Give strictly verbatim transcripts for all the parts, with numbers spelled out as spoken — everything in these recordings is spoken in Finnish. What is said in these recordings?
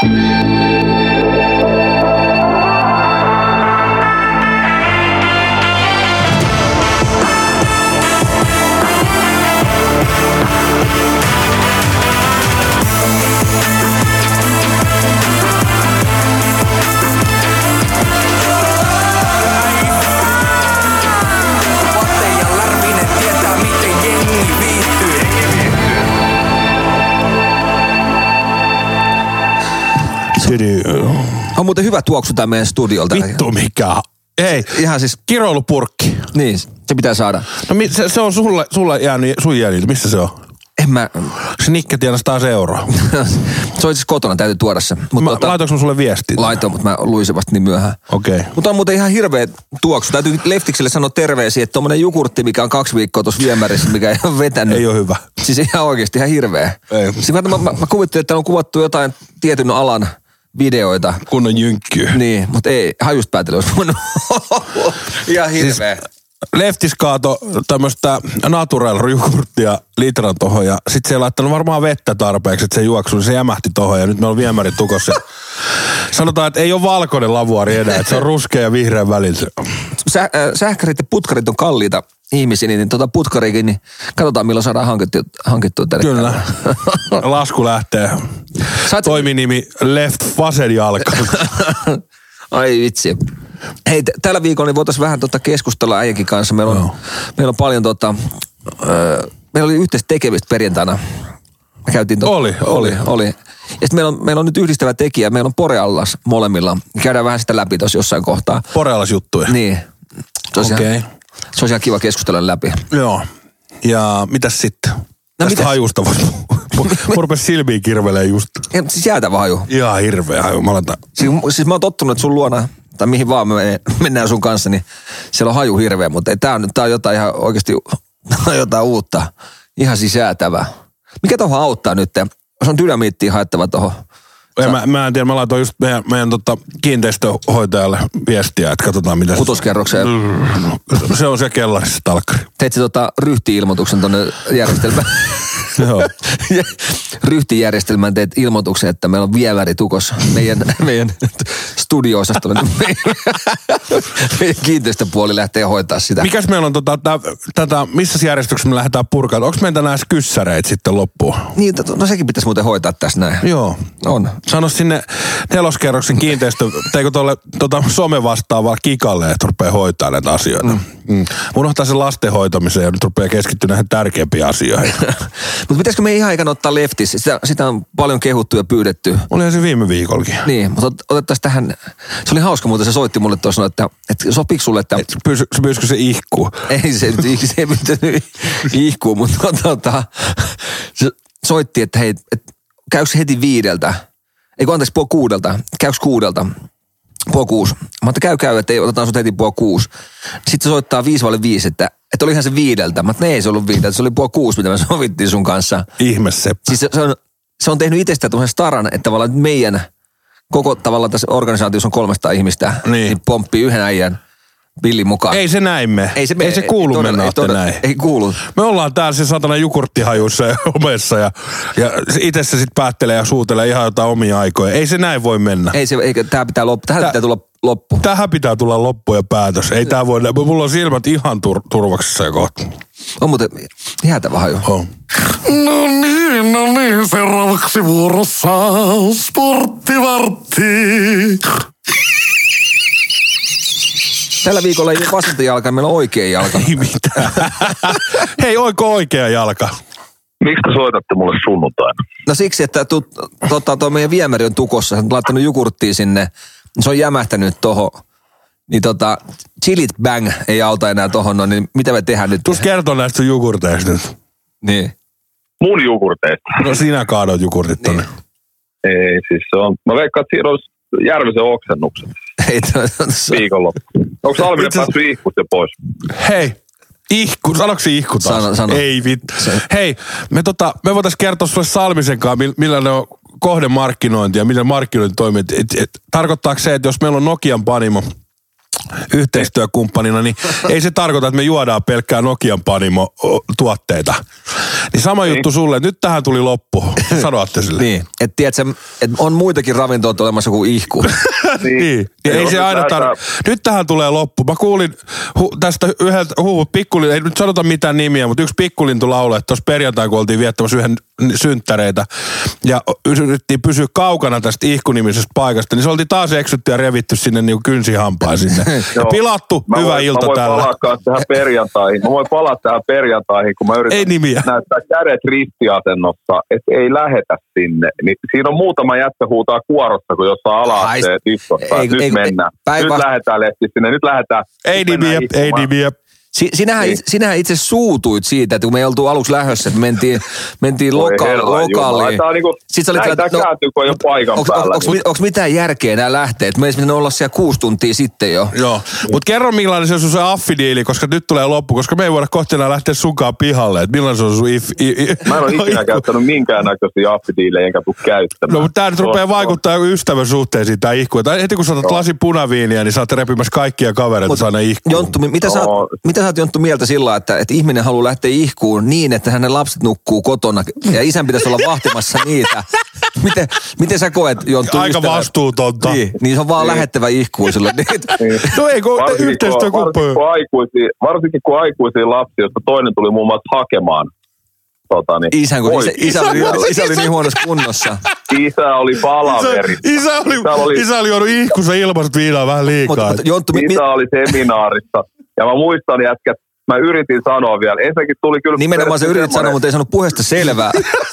On muuten hyvä tuoksu tää meidän studiolta. Vittu mikä. Hei, ihan siis kiroilupurkki. Niin, se pitää saada. No se, se on sulle, sulle jäänyt, sun jäljiltä. Missä se on? En mä... Se Nikke tienasi taas euroa. Se on siis kotona, täytyy tuoda se. Mut tota, laitoinko mä sulle viestin? Laitoin, mutta mä luin se vasta niin myöhään. Okei. Okay. Mutta on muuten ihan hirveä tuoksu. Täytyy Leftikselle sanoa terveisiä, että tommonen jogurtti, mikä on kaksi viikkoa tuossa viemärissä, mikä ei ole vetänyt. Ei ole hyvä. Siis ihan oikeasti ihan hirveä. Ei. Siis mä, mä, mä kuvittelin, että on kuvattu jotain tietyn alan videoita. Kunnon jynkkyy. Niin, mutta ei, hajusta päätellä olisi voinut. Ihan hirveä. Siis Leftis kaato tämmöstä natural jogurttia litran tohon ja sit se ei laittanut varmaan vettä tarpeeksi, että se juoksui, niin se jämähti tohon ja nyt meillä on viemäri tukossa. Sanotaan, että ei ole valkoinen lavuari enää, että se on ruskea ja vihreän välillä. Sä, äh, sähkärit ja putkarit on kalliita ihmisiä, niin tota putkarikin, niin katsotaan milloin saadaan hankittua, hankittua tänne. Kyllä. Lasku lähtee. Sait... Toiminimi Left Vasen jalka. Ai vitsi. Hei, t- tällä viikolla niin voitaisiin vähän tota keskustella äijänkin kanssa. Meillä on, no. meillä on paljon tota, öö, meillä oli yhteistä tekemistä perjantaina. Me käytiin tota, oli, oli, oli. Ja sitten meillä on, meillä on nyt yhdistävä tekijä. Meillä on Borealas molemmilla. Käydään vähän sitä läpi tuossa jossain kohtaa. Borealas juttuja. Niin. Okei. Okay. Se olisi ihan kiva keskustella läpi. Joo. Ja mitäs sitten? No tästä mitäs? Hajusta voisi. Mä rupes silmiin kirvelee just. Ja, siis jäätävä haju. Ihan hirveä haju. Mä aletaan. Siis, siis mä oon tottunut, että sun luona, tai mihin vaan me mennään sun kanssa, niin siellä on haju hirveä, mutta ei, tää on, tää on jotain ihan oikeasti jotain uutta. Ihan siis jäätävää. Mikä tohon auttaa nyt? Se on dynamiittia haettava tohon. Sä... Mä, mä en tiedä, mä laitoin just meidän, meidän tota, kiinteistöhoitajalle viestiä, että katsotaan mitä... Kutoskerrokseen. Se... se on se kellarissa talkkari. Teit sä tota ryhti-ilmoituksen tonne järjestelmään? Joo. Ryhtijärjestelmään teet ilmoituksen, että meillä on vieväri tukossa meidän, meidän studio-osastolla. Meidän kiinteistöpuoli lähtee hoitaa sitä. Mikäs meillä on tota, tätä, missä järjestyksessä me lähdetään purkaan? Onko meitä näissä kyssäreitä sitten loppuun? Niin, no sekin pitäisi muuten hoitaa tässä näin. Joo. On. Sano sinne neloskerroksen kiinteistö, teikö tuolle tota, some vastaavaa Kikalle, että rupeaa hoitaa näitä asioita. Mm. Mm. Unohtaa sen lasten hoitamiseen ja nyt rupeaa keskittyä näihin tärkeimpiin asioihin. Mutta pitäisikö me ihan aikana ottaa Leftis? Sitä, sitä on paljon kehuttu ja pyydetty. Olihan se viime viikollakin. Niin, mutta otettaisiin tähän, se oli hauska muuten, se soitti mulle tuossa, että, että sopiiko sulle, että... Pysy, pyysikö se ihkuu? Ei se, se ei pyytänyt ihkuu, mutta tota, se soitti, että hei, että käykö heti viideltä? Eikö anteeksi, puoli kuudelta. Käykö kuudelta? Puoli kuusi. Mä että käy käy, että ei, otetaan sut heti puoli kuusi. Sitten se soittaa viisi vaille viisi, että, että olihan se viideltä. Mä että ei se ollut viideltä, se oli puoli kuusi, mitä me sovittiin sun kanssa. Ihme seppä. Siis se, se, on, se on tehnyt itsestään tämmöisen staran, että tavallaan meidän koko tavallaan tässä organisaatiossa on kolmesataa ihmistä. Niin. Niin pomppii yhden äijän billin mukaan. Ei se näin me. Ei se, me, ei se kuulu ei, mennä ei, näin. Ei kuulu. Me ollaan täällä se satana jukurttihajuissa ja omessa ja, ja itse se sitten päättelee ja suutelee ihan jotain omia aikoja. Ei se näin voi mennä. Ei se, eikä, tää pitää loppu. Tähän Tää, pitää tulla loppu. Tähän pitää tulla loppu ja päätös. Ei tää voi, mulla on silmät ihan tur, turvaksissa ja kohta. On muuten jäätävä haju. On. No niin, no niin, seuraavaksi vuorossa Sporttivartti. Tällä viikolla ei ole vasenta jalka, meillä on oikea jalka. Ei mitään. Hei, oiko oikea jalka? Miksi te soitatte mulle sunnuntaina? No siksi, että tu, tota, tuo meidän viemäri on tukossa. Sä oot laittanut jogurttia sinne. Se on jämähtänyt tohon. Niin tota, chilit bang ei auta enää tohon. No niin mitä me tehdään nyt? Tuus kertoo näistä sun jogurteista nyt. Niin. Mun jogurteista? No sinä kaadoit jogurtit tonne. Niin. Ei, siis se on. Mä veikkaan, että siinä olisi Järvisen oksennukset. Ei, to, to, to, viikonloppu. Onko Salminen itse... päässyt ihkut jo pois? Hei, ihku, sanoiko se ihku taas? Sano, sano. Ei vittu. Hei, me, tota, me voitaisiin kertoa sulle Salmisen kanssa, millainen on kohdemarkkinointi ja millä markkinointi toimii. Et, et, et, tarkoittaako se, että jos meillä on Nokian panimo yhteistyökumppanina, niin ei se tarkoita, että me juodaan pelkkää Nokian Panimo-tuotteita. Niin sama niin. juttu sulle, että nyt tähän tuli loppu. Sanoatte sille. Niin, että tiedätkö, että on muitakin ravintoita olemassa kuin ihku. niin. niin. Ei, ei se aina tar... Nyt tähän tulee loppu. Mä kuulin hu- tästä yhdeltä huhu, pikkulin, ei nyt sanota mitään nimiä, mutta yksi pikkulintu lauloi, että tuossa perjantai, kun oltiin viettämässä yhden synttäreitä ja yritettiin pysyä kaukana tästä ihkunimisestä paikasta, niin se oltiin taas eksytty ja revitty sinne niin kuin kynsihampaan sinne. Ja pilattu, mä hyvä voin, ilta mä tällä. Mä voin palata tähän perjantaihin. Mä voin palata tähän perjantaihin, kun mä yritän ei nimiä. näyttää kädet ristiasennossa, että ei lähetä sinne. Niin siinä on muutama jättä huutaa kuorossa, kun jossain ala-asteen tistossa. Nyt ei, mennään. Päivä... Nyt lähdetään lehti sinne. Nyt lähdetään. Ei nyt nimiä, ei nimiä. Si- sinähän, niin. sinähän itse suutuit siitä, että kun me ei oltu aluksi lähdössä, että mentiin, mentiin loka- lokaaliin. Tämä on niin kuin, näin tämä kääntyy, kun on jo paikan onks, päällä. Onko niin. mitään järkeä nämä lähteet? Me ei pitänyt olla siellä kuusi tuntia sitten jo. Joo, mutta kerro millainen se on sun affidiili, koska nyt tulee loppu, koska me ei voida kohta enää lähteä sunkaan pihalle. Että millainen se on sun if... if Mä en ole ikinä käyttänyt minkäännäköisiä affidiilejä, enkä tule käyttämään. No, mutta tää nyt rupeaa vaikuttaa ystävän suhteisiin tää ihku. Heti kun sä otat lasi punaviiniä, niin sä oot repimässä kaikkia kavereita saada ihkuun. Jonttu, mitä sä, no. mitä sä oot Jonttu mieltä sillä, että, että ihminen haluaa lähteä ihkuun niin, että hänen lapset nukkuu kotona ja isän pitäisi olla vahtimassa niitä. Miten, miten sä koet, Jonttu? Aika ystävä? Vastuutonta. Niin, niin se on vaan niin. lähettävä ihkuun sille. Niin. No ei, kun yhteistyökumppaneja. Varsinkin, varsinkin kun aikuisia lapsia, josta toinen tuli muun muassa hakemaan. Tota, niin, Isän, kun isä, isä, oli, isä oli niin huonossa kunnossa. Isä oli palaveri. Isä, isä oli, isä oli, isä oli juonut ihkussa ilmasta viinaa vähän liikaa. Mut, mut, Jonttu, isä mi- oli seminaarissa. Ja mä muistan jätkät, mä yritin sanoa vielä. Ensinnäkin tuli kyllä... Nimenomaan sä yritit sanoa, mutta ei sanonut puheesta selvää.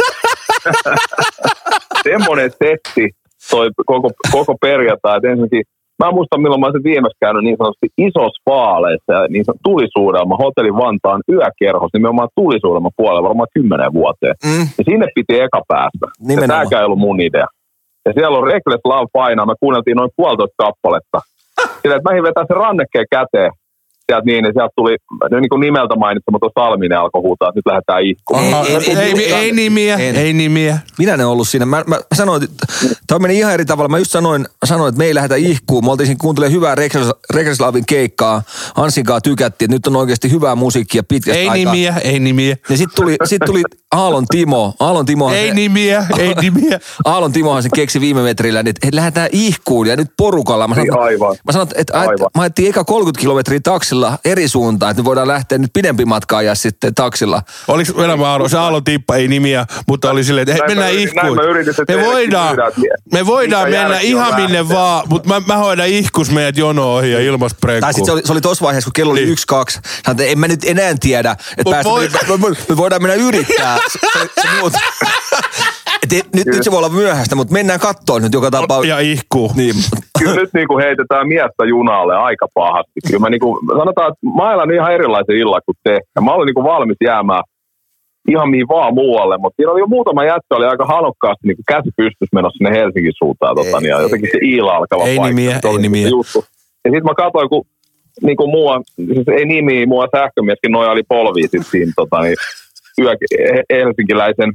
Semmoinen setti toi koko, koko perjantai. Että ensinnäkin, mä muistan milloin mä olisin viimeksi käynyt niin sanotusti isossa vaaleissa ja niin sanotusti tulisuudelma, hotelli Vantaan yökerhos, nimenomaan tulisuudelma puolella varmaan kymmenen vuoteen. Mm. Ja sinne piti eka päästä. Nimenomaan. Ja tääkään ei ollut mun idea. Ja siellä on Reckless Love painaa, me kuunneltiin noin puolitoista kappaletta. Sillä, että mähin vetää se rannekkeen käteen. Sieltä niin, niin sieltä tuli niin kuin nimeltä mainitsematon Salminen alkoi huutaa, että nyt lähdetään ihkuun. Ei, ei, ei, ei, ei nimiä, en. ei nimiä. Minä ne ollut siinä. Mä, mä sanoin, että tämä meni ihan eri tavalla. Mä just sanoin, sanoin että me ei lähdetä ihkuun. Me oltiin siinä kuuntelemaan hyvää Reckless Loven keikkaa. Hansin kanssa tykättiin, että nyt on oikeasti hyvää musiikkia pitkästä ei aikaa. Ei nimiä, ei nimiä. Ja sitten tuli, sit tuli Aallon Timo. Aallon Timohan ei se, nimiä, ei nimiä. Aallon Timohan se keksi viime metrillä, että lähdetään ihkuun ja nyt porukalla. Mä sanoin, aivan. Mä sanoin, että aivan. Mä ajettiin eka kolmekymmentä kilometriä taksilla eri suuntaan, että me voidaan lähteä nyt pidempi matkaa ja sitten taksilla. Oliko elämä Aaro, se Aallon Tippa, ei nimiä, mutta oli silleen, että hei, mennään ihkuun. Me voidaan, me voidaan mennä ihan minne vaan, mutta mä, mä hoidan ihkus meidät jono ohi ja ilmasta prenkkuun. Tai sitten se oli, se oli tossa vaiheessa, kun kello oli niin. yksi kaksi. Sanoin, että en mä nyt enää tiedä, että päästä, voi... me, me, me voidaan mennä yrittää. Se, se muut. Et, nyt, nyt se voi olla myöhäistä, mutta mennään kattoon nyt joka tapauksessa. Ja ihkuu. Niin. Kyllä nyt niin kuin heitetään miestä junalle aika pahasti. Kyllä mä niin kuin, sanotaan, että mä elän ihan erilaisen illan kuin te. Ja mä olin niin kuin valmis jäämään ihan mihin vaan muualle, mutta siinä oli jo muutama jätkä, oli aika halukkaasti niin kuin käsi pystyssä menossa sinne Helsingin suuntaan. Tota, niin, ja jotenkin se Iila alkava ei paikka. Nimiä, ei nimiä, ei nimiä. Ja sitten mä katsoin, kun niin kuin mua, siis ei nimiä, mua sähkömieskin nojaili polviin sit siinä tota, niin, yö, helsinkiläisen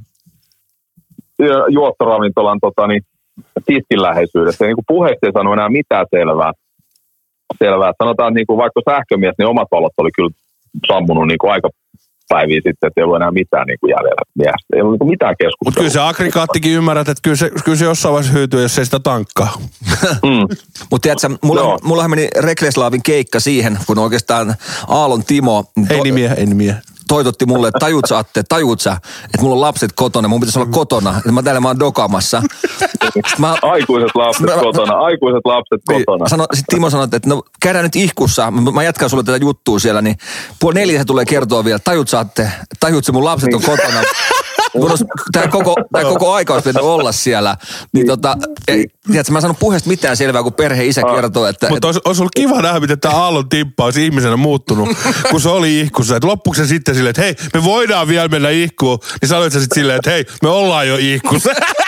juottoravintolan tota, niin, tiskin läheisyydessä. Ja niin kuin puheesta ei sano enää mitään selvää. selvää. Sanotaan, että niin kuin vaikka sähkömies, niin omat valot oli kyllä sammunut niin kuin aika päiviä sitten, että ei ollut enää mitään niin kuin jäljellä miestä. Ei ollut niin mitään keskustelua. Mutta kyllä se aggregaattikin ymmärrät, että kyllä se, kyllä se jossain vaiheessa hyytyy, jos ei sitä tankkaa. Mm. Mutta tiedätkö, mulla, mullahan meni Reckless Loven keikka siihen, kun oikeastaan Aallon Timo... Ei to- nimiä, ei nimiä. Toitotti mulle, että tajut sä, Atte, tajut sä, että mulla on lapset kotona, mun pitäisi olla kotona, että mä täällä mä oon dokaamassa. Mä, aikuiset lapset mä, kotona, aikuiset lapset niin, kotona. Sano, sitten Timo sanoi, että no käydään nyt ihkussa, mä, mä jatkan sulle tätä juttua siellä, niin puoli neljä se tulee kertoa vielä, tajut sä, Atte, tajut sä, mun lapset niin. on kotona. Tämä koko, tää koko aika olisi pitänyt olla siellä. Niin tota, ei, tiedätkö, mä en sanonut puheesta mitään selvää, kun perheen isä kertoo, että... Mutta olisi, olisi ollut kiva nähdä, miten tämä Aallon Timppa olisi ihmisenä muuttunut, kun se oli ihkussa. Että loppuksi se sitten silleen, että hei, me voidaan vielä mennä ihkuun. Niin sanoit sä sitten silleen, että hei, me ollaan jo ihkussa.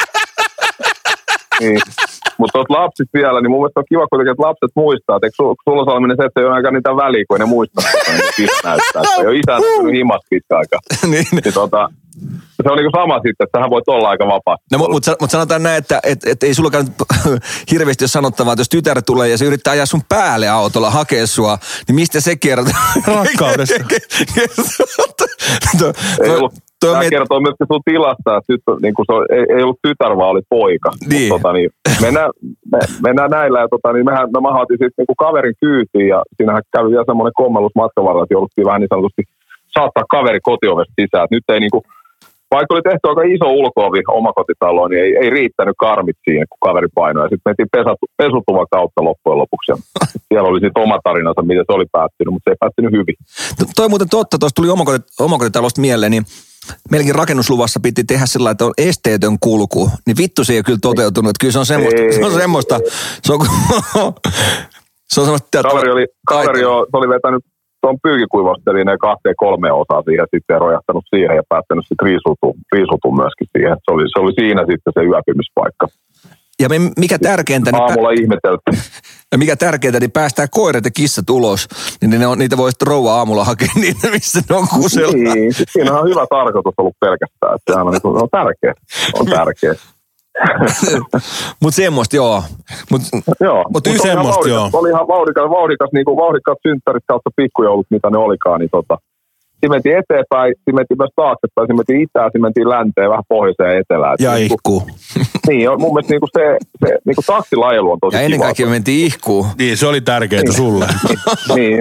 Niin. Mutta tuossa lapsit vielä, niin mun mielestä on kiva kuitenkin, että lapset muistaa. Eikö su, sulla Salminen se, että ei ole aika niitä väliä, kun ei ne muistaa, että ne näyttää. Ei ole isä näkynyt himas pitkä aika. niin. niin tota, se on niinku sama sitten, että sähän voit olla aika vapaa. No mutta mut, mut sanotaan näin, että et, et ei sullakaan hirveästi ole sanottavaa, että jos tytär tulee ja se yrittää ajaa sun päälle autolla hakea sua, niin mistä se kertoo? Rakkaudesta. Ei ollut. Tämä miet... kertoo myöskin sun tilasta, että tyttö, niin se oli, ei, ei ollut tytär, vaan oli poika. Niin. Mut, tota, niin, mennään, me, mennään näillä ja tota, niin mehän, me mahaatiin sitten niin kaverin kyytiin ja siinähän kävi vielä semmoinen kommellus matkan varrella, että jouduttiin vähän niin sanotusti saattaa kaveri kotiovesta sisään. Et nyt ei niinku, vaikka oli tehty aika iso ulko-ovi omakotitaloon, niin ei, ei riittänyt karmit siihen, kun kaveri painoi. Ja sitten mentiin pesutuvan kautta loppujen lopuksi. Ja siellä oli sitten oma tarinansa, miten se oli päättynyt, mutta se ei päättynyt hyvin. Toi muuten totta, tuossa tuli omakotitalosta mieleen, niin meilläkin rakennusluvassa piti tehdä sillä, että on esteetön kulku. Niin vittu se ei ole kyllä toteutunut. Että kyllä se on semmoista. Ei, se on semmoista. Se on, se on semmoista. Kaveri oli, kaveri jo, se oli vetänyt tuon pyykikuivasteliin kahteen kolmeen osaan siihen, sitten rojahtanut siihen ja päättänyt sitten riisutuun, riisutuun myöskin siihen. Se oli, se oli siinä sitten se yöpymispaikka. Ja me, mikä tärkeintä... Niin aamulla pä- ihmeteltiin. Ja mikä tärkeintä, niin päästään koirat ja kissat ulos, niin ne on, niitä voi sitten rouva aamulla hakea niitä, missä ne on kusella. Niin, siinä on hyvä tarkoitus ollut pelkästään, että sehän on, niin kuin, on tärkeä. On tärkeä. Mutta semmoista, joo. Mut, joo, mut mut semmoista, joo. Oli ihan vauhdikas, vauhdikas, niin kuin vauhdikkaat synttärit kautta pikkujoulut, mitä ne olikaan, niin tota... Siinä mentiin eteenpäin, siinä mentiin myös taaksepäin, siinä mentiin itään, siinä mentiin länteen, vähän pohjoiseen ja etelään. Ja niin ihkuu. Niin, mun mielestä niin se, se niin taksilajelu on tosi kiva. Ja ennen kaikkea mentiin ihkuu. Niin, se oli tärkeää niin. Sulle. Niin.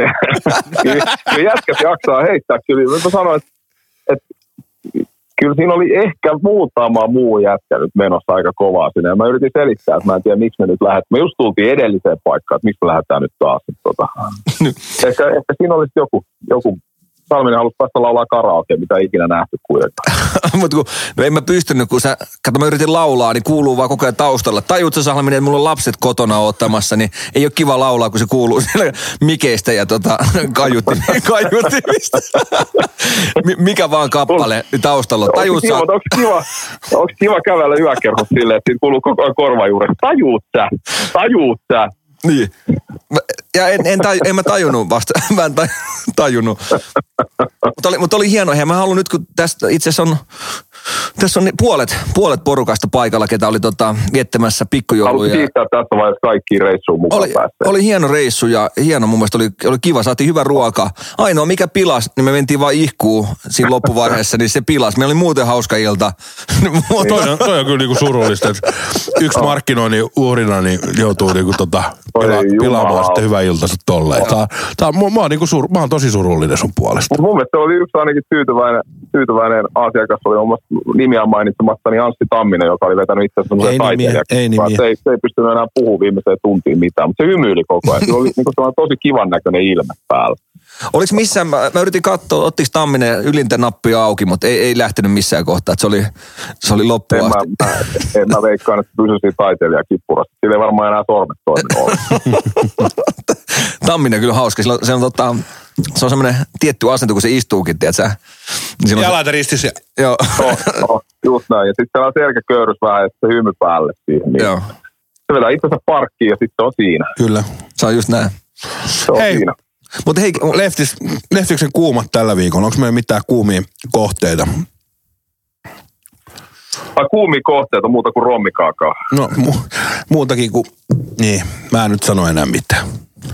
Kyllä jätkät jaksaa heittää. Kyllä mä sanoin, että, että kyllä siinä oli ehkä muutama muu jätkä nyt menossa aika kovaa sinne. Ja mä yritin selittää, että mä en tiedä, miksi me nyt lähdetään. Me just tultiin edelliseen paikkaan, että miksi me lähdetään nyt taas. Tota. ehkä, ehkä siinä olisi joku... joku Salminen halusi päästä laulaa karaoke, mitä ikinä nähty kuitenkaan. Mutta kun, no en mä pystynyt, kun sä, kato mä yritin laulaa, niin kuuluu vaan koko ajan taustalla. Tajuutko Salminen, että mulla on lapset kotona ottamassa, niin ei ole kiva laulaa, kun se kuuluu siellä mikeistä ja tota, kaiutimista. Mikä vaan kappale taustalla. Tajuut sä... Onko kiva, onko kiva kävellä yökerhossa silleen, että siinä kuuluu koko ajan korvan juuresta. Tajuut sä, tajuut sä. Niin. Ja en, en, taj, en mä tajunnut vasta. Mä en taj, tajunnut. Mutta oli, mut oli hieno. Ja mä haluan nyt, kun tästä itse asiassa on, tässä on puolet, puolet porukasta paikalla, ketä oli tota, viettämässä pikkujouluja. Haluaisin kiittää tässä vaiheessa kaikkiin reissuun mukaan oli, päässeet. Oli hieno reissu ja hieno mun mielestä oli, oli kiva. Saatiin hyvä ruoka. Ainoa mikä pilas, niin me mentiin vaan ihkuun siinä loppuvaiheessa, niin se pilas. Meillä oli muuten hauska ilta. toi, on, toi on kyllä niinku surullista, että yksi markkinoinnin uhrina niin joutuu niinku tota, pila, pilaamaan sitten hyvä iltansa tolleen. Tää, tää, mä, oon niinku sur, mä oon tosi surullinen sun puolesta. Mut mun mielestä oli yksi ainakin tyytyväinen, tyytyväinen asiakas, oli omasta nimiä mainitsematta, niin Anssi Tamminen, joka oli vetänyt itse asiassa semmoisen taiteilijaksi. Ei nimiä, se, ei, se ei pystynyt enää puhumaan viimeiseen tuntiin mitään, mutta se hymyili koko ajan. Se oli niinku tosi kivan näköinen ilme päällä. Oliko missään, mä, mä yritin katsoa, ottiko Tamminen ylintä nappia auki, mutta ei, ei lähtenyt missään kohtaa, että se oli, se oli loppuun asti. En mä, mä, en mä veikkaan, että pysyisi siinä taiteilija kippurassa. Sillä ei varmaan enää sormet toiminut. Tamminen on kyllä hauska. Sillä on, se on, tota, se on semmoinen tietty asento, kun se istuukin, tiedätkö? Jalat ristissä. Joo. No, no, just näin. Ja sitten siellä on selkäköyrys vähän, että se hymy päälle siihen. Niin. Joo. Se vedää itsensä parkkiin ja sitten se on siinä. Kyllä. Se on just näin. Se on hei, siinä. Mutta hei, Leftis, Leftiksen kuumat tällä viikolla. Onko meillä mitään kuumia kohteita? Ai kuumia kohteita muuta kuin rommikaakaa. No mu- muutakin kuin, niin, mä en nyt sano enää mitään.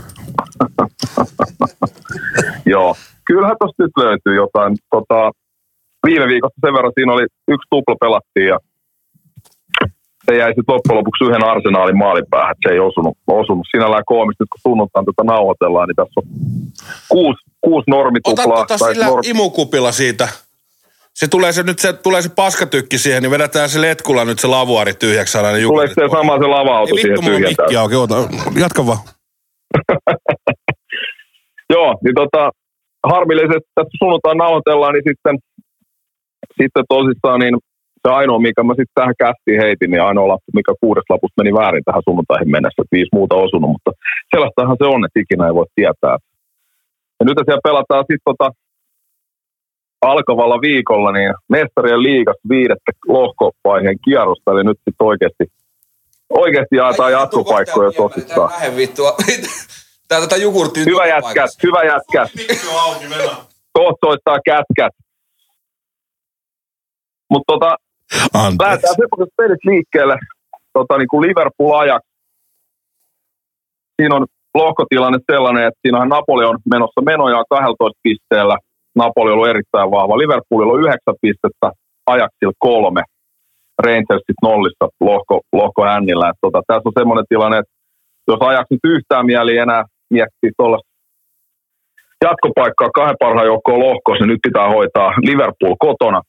Joo, kyllähän tosta nyt löytyy jotain. Tota, viime viikosta sen verran siinä oli yksi tupla pelattiin ja se jäi sitten loppujen lopuksi yhden Arsenaalin maalin päähän, että se ei osunut. osunut. Sinällään koomista, nyt kun sunnuntaan tätä nauhoitellaan, niin tässä on kuusi, kuusi normituplaa. Ota, ota sillä norm... imukupilla siitä. Se tulee se, nyt se, tulee se paskatykki siihen, niin vedetään se letkulla nyt se lavuari tyhjäksi saadaan. Niin tuleeko se sama se lava-auto ei, siihen tyhjentään? Vittu, mulla mikki auki, jatka vaan. Joo, niin tota, harmillisesti tässä sunnuntaan nauhoitellaan, niin sitten, sitten tosissaan niin se ainoa, mikä mä sitten tähän kästiin heitin, niin ainoa lappu, mikä kuudes lapusta meni väärin tähän sunnuntaihin mennessä, että viisi muuta osunut, mutta sellaistahan se on, että ikinä ei voi tietää. Ja nyt siellä pelataan sitten tota, alkavalla viikolla niin mestarien liigasta viidettä lohkovaiheen kierrosta, eli nyt sitten oikeasti, oikeasti jaetaan jatkopaikkoja tosissaan. Vähän vittua. Tää tätä jogurttia. Hyvä jätkät, hyvä jätkät. Kohta soittaa kätkät. Mutta tota, lähdetään semmoiset pelit liikkeelle, tota, niin kuin Liverpool-Ajax. Siinä on lohkotilanne sellainen, että siinähän Napoli on menossa menojaan kaksitoista pisteellä. Napoli on ollut erittäin vahva. Liverpoolilla on yhdeksän pistettä, Ajaxilla kolme. Rangersit nollissa lohko, lohko hännillä. Et tota, tässä on semmoinen tilanne, että jos Ajax nyt yhtään mieli enää miettii tuollaista jatkopaikkaa kahden parhaan joukkoon lohkossa, niin nyt pitää hoitaa Liverpool kotona.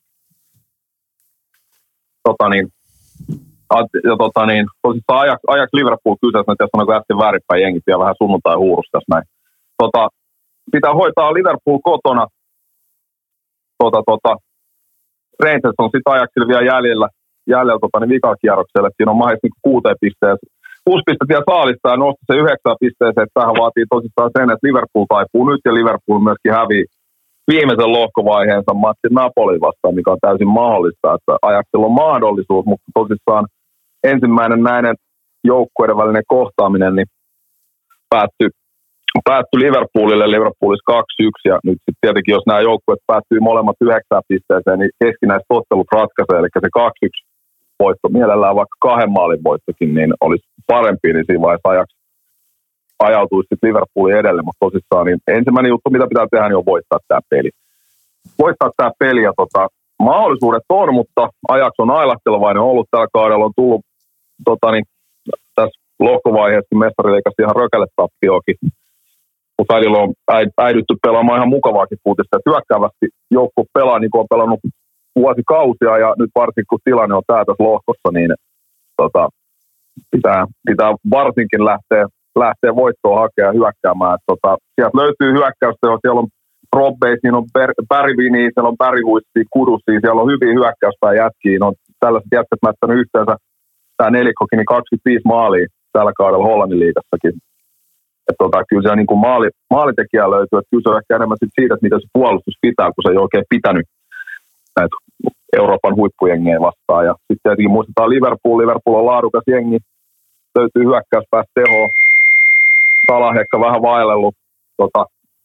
Tota niin, ja tota niin, tosissaan Ajax, Ajax Liverpool kyseessä, että jos on äsken väärinpäin jengit ja vähän sunnuntai huurussa tässä näin. Tota, pitää hoitaa Liverpool kotona. Tota, tota, Rangers on sitten Ajaxilla vielä jäljellä, jäljellä tota, niin vikakierrokselle. Siinä on mahdollisesti niin kuuteen pisteeseen. Kuusi pistettä vielä saalista ja nosti se yhdeksään pisteeseen. Että tähän vaatii tosissaan sen, että Liverpool taipuu nyt ja Liverpool myöskin hävii viimeisen lohkovaiheensa matsin Napoli vastaan, mikä on täysin mahdollista. Että Ajaxilla on mahdollisuus, mutta tosissaan ensimmäinen näiden joukkueiden välinen kohtaaminen niin päättyi päättyi Liverpoolille, Liverpoolissa kaksi yksi, ja nyt sitten tietenkin, jos nämä joukkueet päättyy molemmat yhdeksään pisteeseen, niin keskinäiset ottelut ratkaisee, eli se kaksi yksi voitto, mielellään vaikka kahden maalin voittokin, niin olisi parempi, niin siinä vaiheessa ajaksi ajautuisi sitten Liverpoolin edelle, mutta tosissaan niin ensimmäinen juttu, mitä pitää tehdä, niin on voittaa tämä peli. Voittaa tämä peli, ja tota, mahdollisuudet on, mutta Ajax on ailahtelevainen ollut tällä kaudella, on tullut tota, niin, tässä lohkovaiheessa mestariliigassa ihan rökälle tappioakin. Mutta äidillä on äidytty pelaamaan ihan mukavaakin puutista. Että hyökkäävästi joukko pelaa niin kuin on pelannut vuosikausia ja nyt varsinkin kun tilanne on tää tässä lohkossa, niin tota, pitää, pitää varsinkin lähteä, lähteä voittoa hakemaan ja hyökkäämään. Et, tota, sieltä löytyy hyökkäystä, jo siellä on Robbei, siinä on Bärivini, siellä on Bärihuissi, Kudusi, siellä on hyviä hyökkäyspää jätkiä. No, tällaiset jätkät mättänyt yhteensä tämä nelikkokin niin kaksikymmentäviisi maalia tällä kaudella Hollannin liigassakin. Että tota, kyllä siellä niin kuin maali, maalitekijää löytyy, että kyllä se on ehkä enemmän sit siitä, että mitä se puolustus pitää, kun se ei oikein pitänyt näitä Euroopan huippujengejä vastaan. Ja sitten tietenkin muistetaan Liverpool, Liverpool on laadukas jengi, löytyy hyökkäyspäästä tehoa, Salah ehkä vähän vaellellut, tota,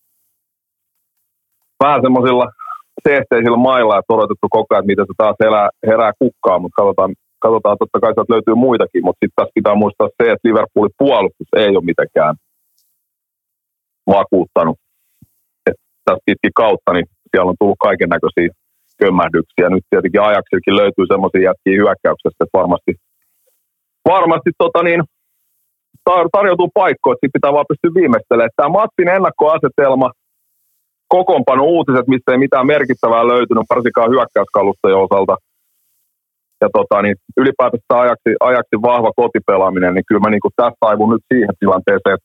vähän semmoisilla seesteisillä mailla, että odotettu koko ajan, että miten se taas herää, herää kukkaan, mutta katsotaan, katsotaan, totta kai sieltä löytyy muitakin, mutta sitten tässä pitää muistaa se, että Liverpoolin puolustus ei ole mitenkään vakuuttanut. Että tässä pitkin kautta, niin siellä on tullut kaiken näköisiä kömmähdyksiä. Nyt tietenkin Ajaxilkin löytyy semmoisia jätkiä hyökkäyksestä, että varmasti, varmasti tota niin, tar- tarjoutuu paikkoja, että pitää vaan pystyä viimeistelemään. Tämä matsin ennakkoasetelma, kokoonpano uutiset, mistä ei mitään merkittävää löytynyt, varsinkaan hyökkäyskalustojen osalta. Ja tota, niin ylipäätänsä Ajaxin, Ajaxin vahva kotipelaaminen, niin kyllä mä niin kuin tässä taivun nyt siihen tilanteeseen.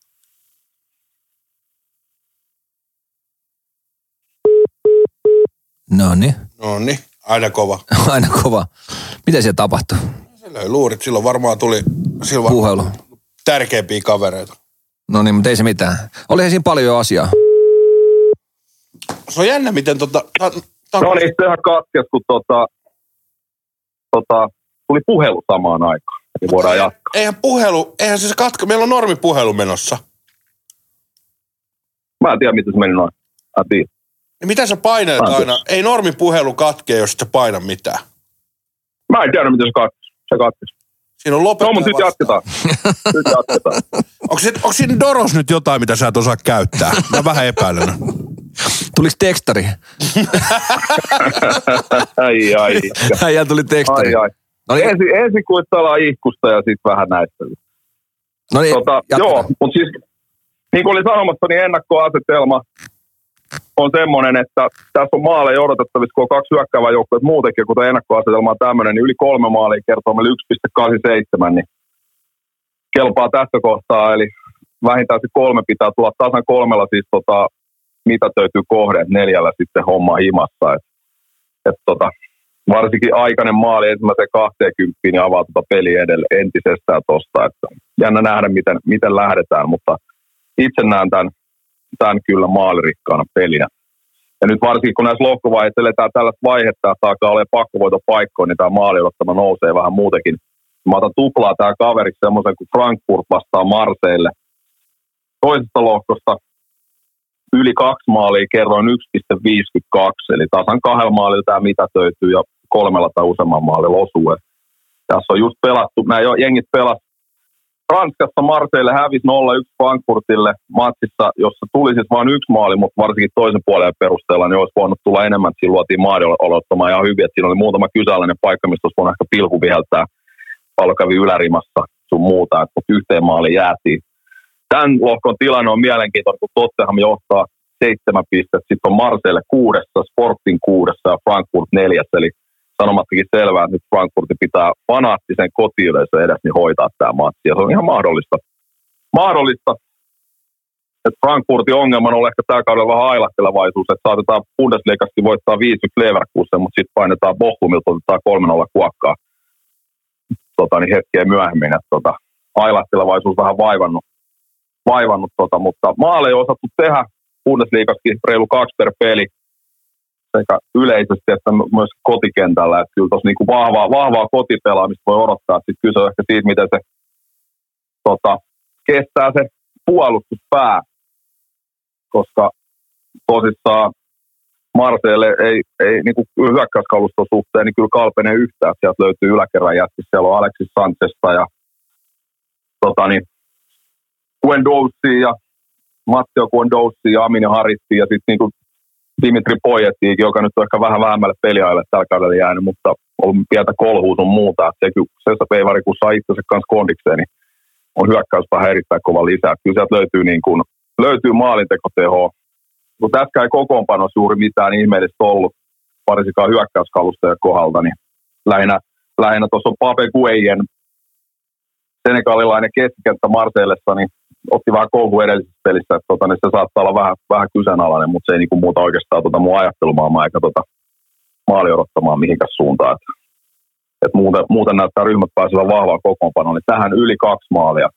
No niin. No niin, aina kova. Aina kova. Mitä siellä tapahtui? Se löi luurit, silloin varmaan tuli silloin puhelu. Tärkeimpiä kavereita. No niin, mutta ei se mitään. Olihan siinä paljon asiaa. Se on jännä, miten tota... Ta, ta, no niin, sehän katkesi, kun tota, tota, tuli puhelu samaan aikaan. Niin voidaan eihän, jatkaa. Eihän puhelu, eihän se katko, meillä on normipuhelu menossa. Mä en tiedä, miten se meni noin. Mä en tiedä. Niin mitä sä painelet aina? Ei normipuhelu katkee, jos et sä paina mitään. Mä en tiedä, miten se katkesi. Se katkesi. Siinä on lopettaja. No, mutta nyt jatketaan. Nyt jatketaan. Onko, se, onko siinä Doros nyt jotain, mitä sä et osaa käyttää? Mä vähän epäilen. Tuliko tekstari? ai ai. Äijä tuli tekstari. Ai ai. No niin. Ensin, ensin kuittaillaan ihkusta ja sitten vähän näistä. No niin, tota, joo, mutta siis niin kuin olin sanomassa, niin ennakkoasetelma on semmoinen, että tässä on maaleja odotettavissa, kun on kaksi hyökkäävää joukkoa muutenkin, kun tämä ennakkoasetelma on tämmöinen, niin yli kolme maalia kertoo meille yksi pilkku kahdeksankymmentäseitsemän, niin kelpaa tässä kohtaa, eli vähintään se kolme pitää tulla tasan kolmella, siis tota, mitätöityy kohde, neljällä sitten homma himassa, että et, tota, varsinkin aikainen maali ensimmäiseen kaksikymmentä, niin avaa tuota peliä edelle entisestään tosta, että jännä nähdä, miten, miten lähdetään, mutta itse näen tämän tämän kyllä maalirikkaana pelinä. Ja nyt varsinkin kun näissä lohkovaiheissa eletään tällaista vaihetta, että alkaa olla pakkovoitopaikkoja, niin tämä maali odottama nousee vähän muutenkin. Mä otan tuplaa tää kaveriksi semmoisen kuin Frankfurt vastaa Marseille. Toisesta lohkosta yli kaksi maalia kerroin yksi pilkku viisikymmentäkaksi, eli tasan kahdella maalilla tämä mitätöityy. Ja kolmella tai useamman maalilla osuu. Et tässä on just pelattu, nämä jengit pelas Ranskassa Marseille hävisi nolla yksi Frankfurtille matsissa, jossa tuli siis vain yksi maali, mutta varsinkin toisen puolen perusteella niin olisi voinut tulla enemmän, että siinä luotiin maali olottamaan ihan hyvin, että siinä oli muutama kyseenalainen paikka, mistä olisi voinut ehkä pilku viheltää, pallo kävi ylärimassa sun muuta, mutta yhteen maaliin jäätiin. Tämän lohkon tilanne on mielenkiintoinen, kun Tottenham johtaa seitsemän pistettä, sitten on Marseille kuudessa, Sporting kuudessa ja Frankfurt neljässä, eli sanomattakin selvää, että nyt Frankfurtin pitää fanaattisen kotiyleisön edes niin hoitaa tämä matsi. Ja se on ihan mahdollista. Mahdollista, että Frankfurtin ongelman on ehkä tämä kaudella vähän ailahtelevaisuus, että saatetaan Bundesligaskin voittaa viisi yksi Leverkusen, mutta sitten painetaan Bochumilta, otetaan kolme nolla kuokkaa tota, niin hetkeä myöhemmin. Että, tota, ailahtelevaisuus vähän vaivannut, vaivannut tota, mutta maaleja on osattu tehdä Bundesligaskin reilu kaksi per peli. Sekä yleisesti että myös kotikentällä. Että kyllä tuossa niinku vahvaa, vahvaa kotipelaamista voi odottaa. Sitten kyse on ehkä siitä, miten se tota, kestää se puolustuspää. Koska tosissaan Marseille ei, ei niinku hyökkäyskaluston suhteen niin kyllä kalpenee yhtään. Sieltä löytyy yläkerran jätki. Siellä on Alexis Sanchezta ja tota niin, Guendouzi ja Matteo Guendouzi ja Amine Haritti ja sitten niinku Dimitri Poyettiikin, joka nyt on ehkä vähän vähemmälle peliajalle tällä kaudella jäänyt, mutta on pientä kolhua sun muuta. Se, se, se peivari, kun saa itsensä kanssa kondikseen, niin on hyökkäyspää erittäin kova lisää. Kyllä sieltä löytyy, niin kuin, löytyy maalintekotehoa. Kun tässä ei kokoonpanossa juuri mitään ihmeellistä ollut, varsinkaan hyökkäyskalustojen kohdalta, niin lähinnä, lähinnä tuossa on Pape Gueyen, senegalilainen keskikenttä Marseillessa, niin otti vähän kolhu edellisessä pelissä, että tota, niin se saattaa olla vähän, vähän kyseenalainen, mutta se ei niinku muuta oikeastaan tota mun ajattelumaailmaa eikä tota maali odottamaan mihinkään suuntaan. Et, et muuten, muuten näyttää ryhmät pääsevän vahvaa kokoonpanoon, niin tähän yli kaksi maalia,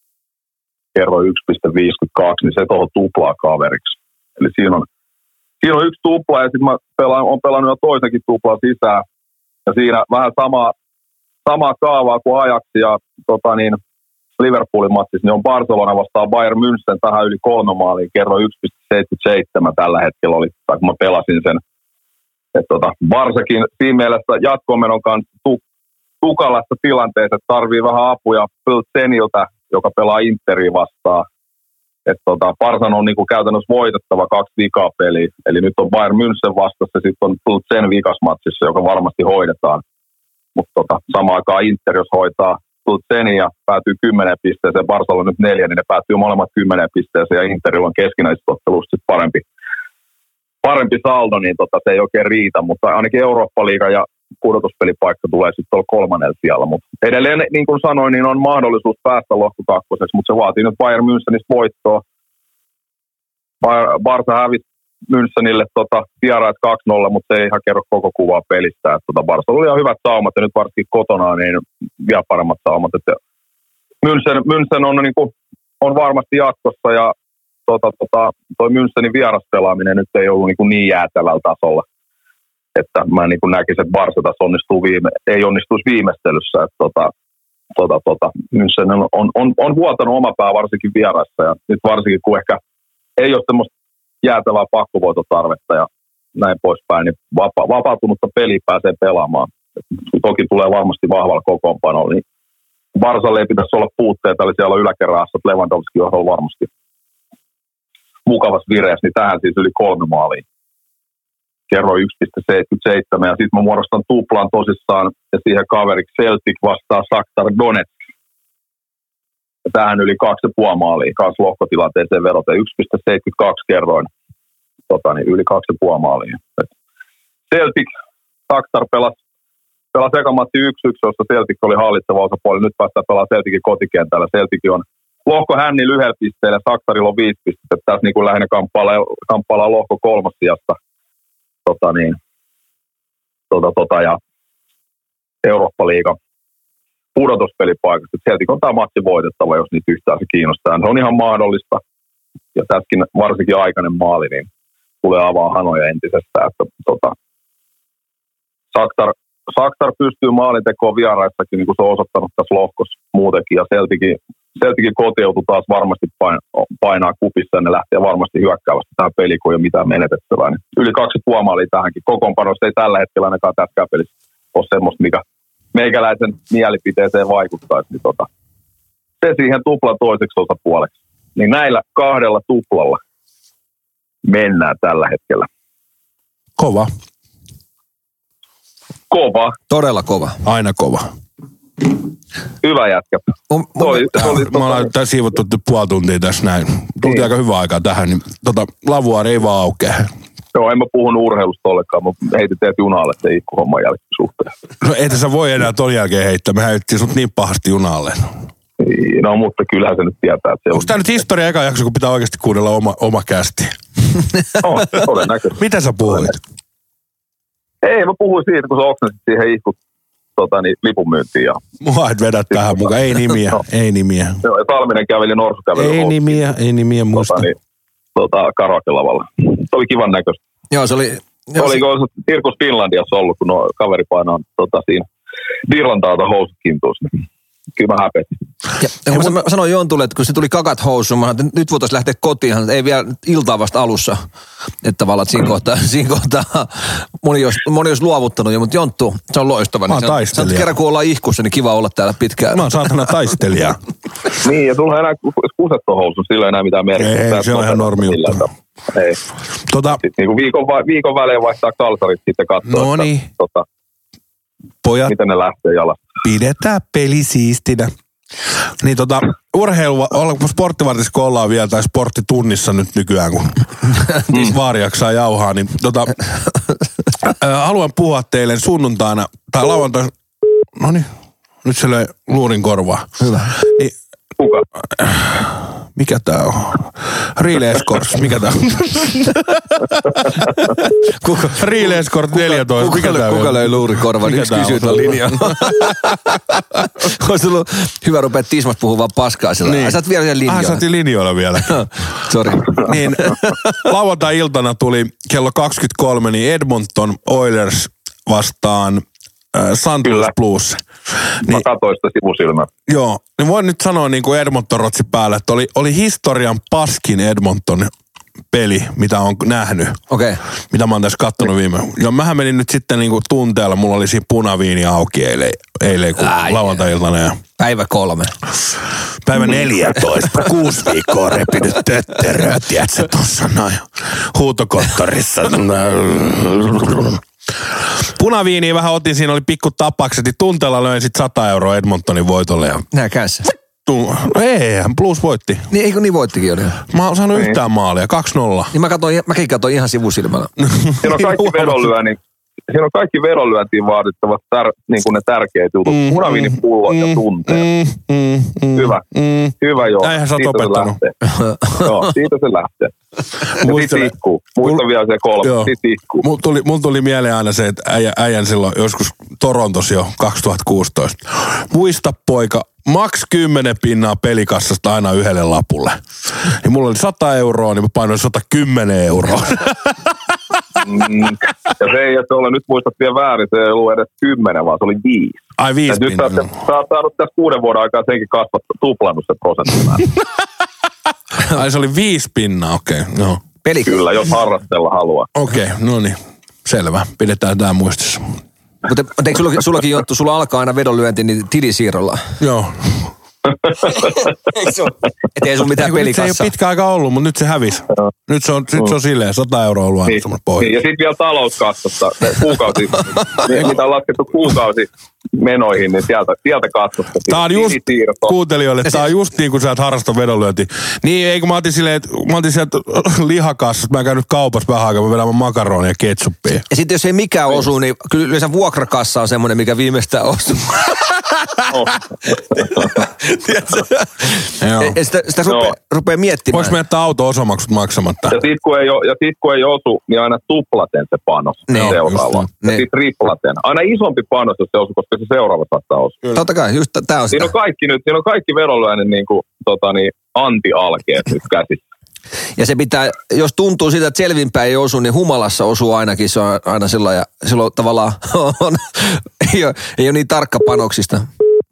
kerro yksi pilkku viisikymmentäkaksi, niin se tuohon tuplaa kaveriksi. Eli siinä on, siinä on yksi tupla ja sitten mä pelaan, on pelannut jo toisenkin tuplaa sisään. Ja siinä vähän samaa, samaa kaavaa kuin Ajax ja tota niin, Liverpoolin matsissa, niin on Barcelona vastaan Bayern München tähän yli kolme maaliin, kerro yksi pilkku seitsemänkymmentäseitsemän tällä hetkellä oli, tai kun mä pelasin sen. Että tota, Barsakin siinä mielessä jatkomenon kanssa tu- tukalassa tilanteessa, että tarvii vähän apuja Pilseniltä, joka pelaa Interia vastaan. Että tota, Barsan on niinku käytännössä voitettava kaksi vikaa peliä, eli nyt on Bayern München vastassa, ja sitten on Pilsen vikasmatsissa, joka varmasti hoidetaan. Mutta tota, samaan aikaan Inter, jos hoitaa Pilsenia päätyy kymmeneen pisteeseen, Barcelona nyt neljä, niin ne päätyy molemmat kymmeneen pisteeseen ja Interillä on keskinäisessä ottelussa sitten parempi, parempi saldo, niin tota, se ei oikein riitä, mutta ainakin Eurooppa-liiga ja pudotuspelipaikka tulee sitten tuolla kolmannella sijalla, mutta edelleen niin kuin sanoin, niin on mahdollisuus päästä lohkokakkoseksi, mutta se vaatii nyt Bayern Münchenistä voittoa. Barca hävisi Münchenille tota, vieraat kaksi nolla, mutta se ei ihan kerro koko kuvaa pelistä. Että, tota, Barcelona oli ihan hyvät saumat ja nyt varsinkin kotona niin vielä paremmat saumat. Että München, München on, niin kuin, on varmasti jatkossa ja tota, tota, toi Münchenin vieraspelaaminen nyt ei ollut niin, niin jäätävällä tasolla. Että mä niin kuin näkisin, että Barca tässä onnistuu viime, ei onnistuisi viimeistelyssä. Että, tota, tota, tota, München on, on, on, on vuotanut oma pää varsinkin vieraissa ja nyt varsinkin kun ehkä ei ole semmoista jäätävää pakkovoitotarvetta ja näin poispäin, niin vapa- vapautunutta peliä pääsee pelaamaan. Toki tulee varmasti vahvalla kokoonpanolla, niin Barsalle ei pitäisi olla puutteita, eli siellä on yläkerrassa, että Lewandowski on varmasti mukavassa vireessä, niin tähän siis yli kolme maalia. Kerro yksi pilkku seitsemänkymmentäseitsemän, ja sitten mä muodostan tuplaan tosissaan, ja siihen kaveriksi Celtic vastaa Shakhtar Donetsk. Ja tähän yli kaksi ja puoli maalia, kanssa lohkotilanteeseen vedoten, yksi pilkku seitsemänkymmentäkaksi kerroin, tota, niin yli kaksi ja puoli maalia. Et Celtic, Shakhtar pelasi, pelasi eka matsi yksi yksi, jossa Celtic oli hallitseva osapuoli, nyt päästään pelaamaan Celticin kotikentällä. Celtic on lohko hänni lyhyellä pisteellä, Shakhtarilla on viisi pistettä, tässä niin kuin lähinnä kamppaillaan lohko kolmas sijasta. Tota niin, tota, tota, ja Eurooppa-liiga pudotuspelipaikasta. Celtic on tämä matsi voitettava, jos niitä yhtään se kiinnostaa. Se on ihan mahdollista. Ja tässäkin varsinkin aikainen maali, niin tulee avaa hanoja entisestään. Että, tota, Shakhtar, Shakhtar pystyy maalintekoon vieraissakin, niin kuin se on osoittanut tässä lohkossa muutenkin. Ja Celticin Celticin kotiutu taas varmasti painaa kupissa ja ne lähtee varmasti hyökkäävästi tähän peliin, kun ei ole mitään menetettävää. Niin yli kaksi puoli maalia tähänkin. Kokoonpanossa ei tällä hetkellä ainakaan tässäkään pelissä ole semmoista, mikä meikäläisen mielipiteeseen vaikuttaisi. Niin tota, se siihen tuplan toiseksi osapuoleksi. Niin näillä kahdella tuplalla mennään tällä hetkellä. Kova. Kova. Todella kova. Aina kova. Hyvä jätkä. On, Toi, Tää, oli, mä ollaan tässä siivottu puoli tuntia tässä näin. Tultiin Niin. aika hyvä aikaa tähän, niin tota, lavuaari ei vaan aukea. Joo, en mä puhunut urheilusta ollenkaan, mutta heitin teet junalle se ikkuhomman jälkeen suhteen. No ei tässä voi enää ton jälkeen heittää, me heitettiin sut niin pahasti junalle. No, mutta kyllähän se nyt tietää, että se Onko tää nyt historia eka jakso, kun pitää oikeasti kuunnella oma, oma kästi? on. Todennäköisesti. Mitä sä puhuit? Ei, mä puhuin siitä, kun sä oksensit siihen ihku tota, niin, lipun myyntiin. Ja, Mua et vedä tähän mukaan, ei nimiä, No. ei nimiä. joo, ja Salminen käveli, Norsu käveli. Ei nimiä, ei nimiä muista. Tota, niin, tota, karaokelavalla. Se oli kivan näköistä. Joo, se oli... Joo, Oliko se Sirkus Finlandiassa ollut, kun no kaveri painaa tota, siinä Virlantaalta housut kintuussa. Kyllä mä häpetin. Ja, ja kun mä sanoin Jontulle, että kun se tuli kakat housuun, mä että nyt voitaisiin lähteä kotiin, ei vielä iltaa vasta alussa. Että tavallaan että siinä kohtaa, siinä kohtaa moni, olisi, moni olisi luovuttanut jo, mutta Jonttu, se on loistava. Mä oon niin se on- taistelija. se on kerran kun ollaan ihkussa, niin kiva olla täällä pitkään. Mä oon saatana taistelija. Niin, ja sulla ei enää kusettu housun, sillä ei enää mitään merkitystä. Ei, se on ihan normi juttu. Ei. Tota, Sitten niin kuin viikon, va- viikon välein vaihtaa kalsarit sitten katsoa, No niin. että, tota, pojat, miten ne lähtee jalasta. pidetään peli siistinä. Niin tota, urheilua, olla- sporttivartissa kun ollaan vielä, tai sporttitunnissa nyt nykyään, kun vaari jaksaa jauhaa, niin tota, ää, haluan puhua teille sunnuntaina, tai lauantaina, no niin, nyt se löi luurin korvaa. Hyvä. Niin, Kuka? mikä tää on? Real Escorts, mikä tää on? Kuka, Real Escort neljätoista, mikä kuka, tää kuka on? löi luurikorvan? Mikä Yksi tää kysyy on? tuon linjalla. Olisi ollut hyvä rupea Tismas puhua vaan paskaa sillä. Niin. Ai, sä oot vielä siellä Ah, linjoilla. sä oot linjoilla vielä. Sori. Niin, lauantai-iltana tuli kello kaksikymmentäkolme, niin Edmonton Oilers vastaan äh, Saint Louis Kyllä. Blues. Mä Niin, katsoin sitä sivusilmää. joo, niin voin nyt sanoa niin kuin Edmonton rotsi päällä, että oli, oli historian paskin Edmonton peli, mitä on nähnyt. Okei. Okay. Mitä mä oon tässä kattonut viime. Joo, mähän menin nyt sitten niinku tunteella, mulla oli siinä punaviini auki eilen, eilen kun Ai, lauantai-iltana. Ja Päivä kolme. päivä neljätoista, kuusi viikkoa repinyt tötteröä, tiedätkö, tuossa noin huutokonttorissa. Punaviiniä vähän otin, siinä oli pikku tapakset, niin tunteella löin sit sata euroa Edmontonin voitolle. Ja Nää kässä. tu- no ei, Blues voitti. Niin eikö niin voittikin oli? Mä oon saanut yhtään maalia, kaksi nolla. Niin mä katsoin, mäkin katsoin ihan sivusilmällä. Siinä on kaikki vedonlyönnin, siinä on kaikki vedonlyöntiin vaadittavat tär, niin kuin ne tärkeät jutut. Mm, Punaviinipullot ja tunteet. Mm, mm, mm, Hyvä. Mm. Hyvä joo. Näinhän sä oot Siitä se opettanut. lähtee. Joo, siitä se lähtee. Ja Muistele- sit ihkuu. Muista vielä se kolme. Joo. Sit ihkuu. Mulla tuli, mul tuli mieleen aina se, että äijä, äijän silloin joskus Torontossa jo kaksituhattakuusitoista. Muista poika, maks kymmenen pinnaa pelikassasta aina yhdelle lapulle. Niin mulla oli sata euroa, niin mä painoin sata kymmenen euroa. Mm. Ja se ei, että ole nyt muistat vielä väärin, se ei ollut edes kymmenen, vaan se oli viisi. Ai viisi Ja nyt sä pinnaa. oot- sä oot saanut tässä kuuden vuoden aikaa senkin kasvattu, tuplannut se prosenttimäärä. Ai se oli viisi pinnaa, okei. Okay, no. Peli. Kyllä, jos harrastella haluaa. Okei, okay, no niin. Selvä. Pidetään tää muistissa. Mutta eikö sullakin, sullakin Jonttu, sulla alkaa aina vedonlyönti niin tilisiirrolla? Joo. Eikö se ole? Et ei sulla mitään Ei, kun nyt se ei ole pelikassaa. pitkä aika ollut, mutta nyt se hävisi. Nyt se on, nyt se on silleen, sata euroa ollut aina Niin, semmoinen niin, pohja. ja sitten vielä talouskassosta, ne kuukausi, ne, mitä on laskettu kuukausi menoihin, niin sieltä, sieltä kassosta. Tää on just, tilisiirrot on- kuuntelijoille, tää on just niin kuin sä et harrasta vedonlyöntiä. Niin, ei kun mä otin silleen, että mä otin sieltä lihakassasta, mä käyn nyt kaupassa vähän aikaa, mä vedän makaronia ja ketsuppia. Ja sitten jos ei mikään osu, niin kyllä yleensä vuokrakassa on semmoinen, mikä viimeistään osuu. Oh. Tiedätkö? Joo. Ja sitä, sitä Joo. rupeaa, rupeaa miettimään. Voinko me jättää auto-osamaksut maksamatta? Ja sit kun ei, o- ja sit kun ei osu, niin aina tuplaten se panos Niin, seuraavaan. just Ja niin. sit triplaten. Aina isompi panos, jos se osuu, koska se seuraava saattaa osua. Totta kai, just tämä on sitä. Siinä on kaikki nyt, siinä on kaikki vedonlyönnin niin kuin, tota, niin, anti-alkeet nyt käsissä. Ja se pitää, jos tuntuu siltä, että selvinpäin ei osu, niin humalassa osuu ainakin. Se on aina silloin, ja silloin tavallaan on, ei, ole, ei ole niin tarkka panoksista.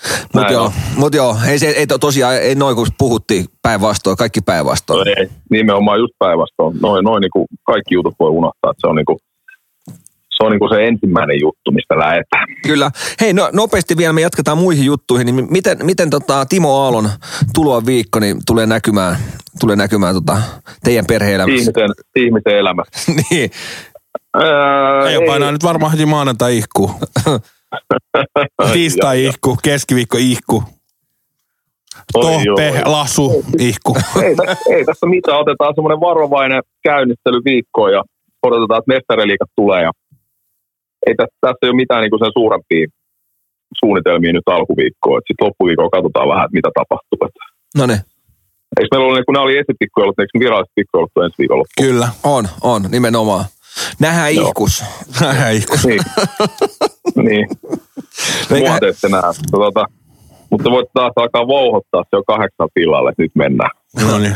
Mut joo, mut joo, ei, se, ei to, tosiaan, ei noin kun puhuttiin päinvastoin, kaikki päinvastoin. No ei, nimenomaan just päinvastoin. Noin, noin niin kuin kaikki jutut voi unohtaa, että se on niin kuin, se on niin kuin se ensimmäinen juttu, mistä lähdetään. Kyllä. Hei, no, nopeasti vielä me jatketaan muihin juttuihin, niin miten, miten tota Timo Aallon tuloa viikko niin tulee näkymään, tulee näkymään tota teidän perhe-elämässä? Ihmisen, ihmisen elämässä. Niin. Ää, ei, painaa nyt varmaan heti maanantai ihku. Tiistai ihku, keskiviikko ihku. Tohpe, lasu, ihku. Ei, ei tässä mitään, otetaan semmoinen varovainen käynnistelyviikko ja odotetaan, että mestariliigat tulee. Ja ei tässä, tässä ei ole mitään niin kuin sen suurempia suunnitelmia nyt alkuviikkoa. Sitten loppuviikolla katsotaan vähän, että mitä tapahtuu. No niin. Eikö meillä ollut, kun nämä oli esipikkujolut, eikö ne viralliset pikkujolut ensi viikolla? Kyllä. On, on, nimenomaan. Nähdään Joo. ihkus. Nähdään ihkus. Niin. niin. Mua te ette näe. Tota, mutta voit taas alkaa vouhottaa, se on kahdeksan pilalle, että nyt mennään. No niin.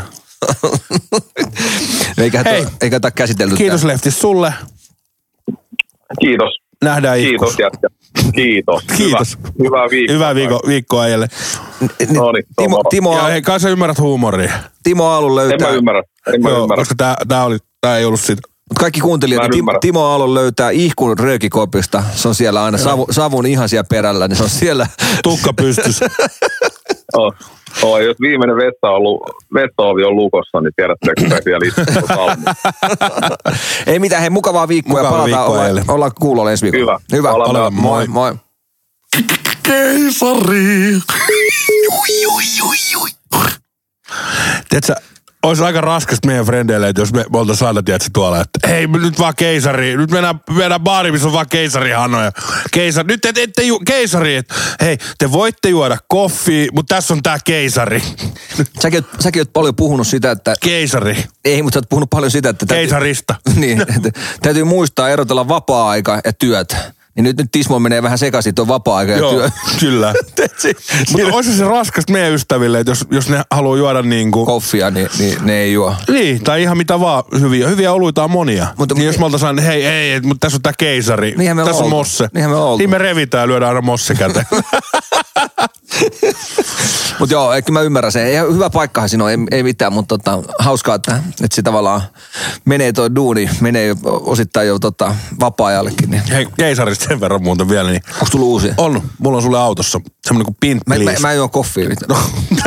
Eikä Hei. eikä tätä käsitelty. Kiitos tää. Leftis sulle. Kiitos. Nähdään ihkus. Kiitos jätkä. Kiitos. Kiitos. Hyvä, hyvää viikkoa. Hyvää viikko, viikkoa äijälle. No niin, Timo, Timo, Ja hei, kai sä ymmärrät huumoria. Timo Aallon En löytää. mä ymmärrä. En mä Joo, ymmärrä. koska tää, tää, oli, tää ei ollut siitä. Mut kaikki kuuntelijat, Mä en niin Timo, ymmärrä. Timo Aallon löytää ihkun röökikopista. Se on siellä aina savu, savun ihan siellä perällä, niin se on siellä. Tukka pystys. Oh. Oh, jos viimeinen vessa on lu- vessaovi on lukossa, niin tiedätte, että siellä istuu salmi. Ei mitään, hei mukavaa viikkoa ja Mukavaa palataan. viikkoa Ollaan, eilen. ollaan kuulolla ensi viikolla. Hyvä. Hyvä. Palataan. Palataan. Moi. Moi. Moi. Keisari. Tiedätkö, olisi aika raskasta meidän frendeille, että jos me, me oltaisiin aina, tiedätkö, tuolla, että hei, nyt vaan keisari, nyt mennään, mennään baariin, missä on vaan keisarihanoja. Keisari, nyt et, ette ju, keisari, että hei, te voitte juoda koffia, mutta tässä on tää keisari. Säkin, oot- säkin oot paljon puhunut sitä, että... Keisari. Ei, mutta sä oot puhunut paljon sitä, että... täytyy- Keisarista. niin, että täytyy muistaa erotella vapaa-aika ja työt. Niin nyt, nyt Tismo menee vähän sekaisin tuon vapaa-aika ja Joo, työ. kyllä. Mutta olisi se raskasta meidän ystäville, että jos, jos ne haluaa juoda niinku... Koffia, niin, niin ne ei juo. Niin, tai ihan mitä vaan, hyviä, hyviä oluita on monia. Mutta- Mutta, niin jos me oltaisiin aina, hei, ei, ei, mutta tässä on tää keisari, Niinhän me tässä on oltu. mosse. Niinhän me oltu. Niin me revitään ja lyödään aina mosse käteen. Mutta joo, ehkä mä ymmärrän sen. Ja hyvä paikkahan siinä on, ei, ei mitään, mutta tota, hauskaa, että, että se tavallaan menee tuo duuni, menee jo, osittain jo tota, vapaa-ajallekin. Niin. Hei, keisarista sen verran muuten vielä, niin Onko tullut uusia? on, mulla on sulle autossa semmonen kuin pint, Mä, mä, please. mä juon koffia. No.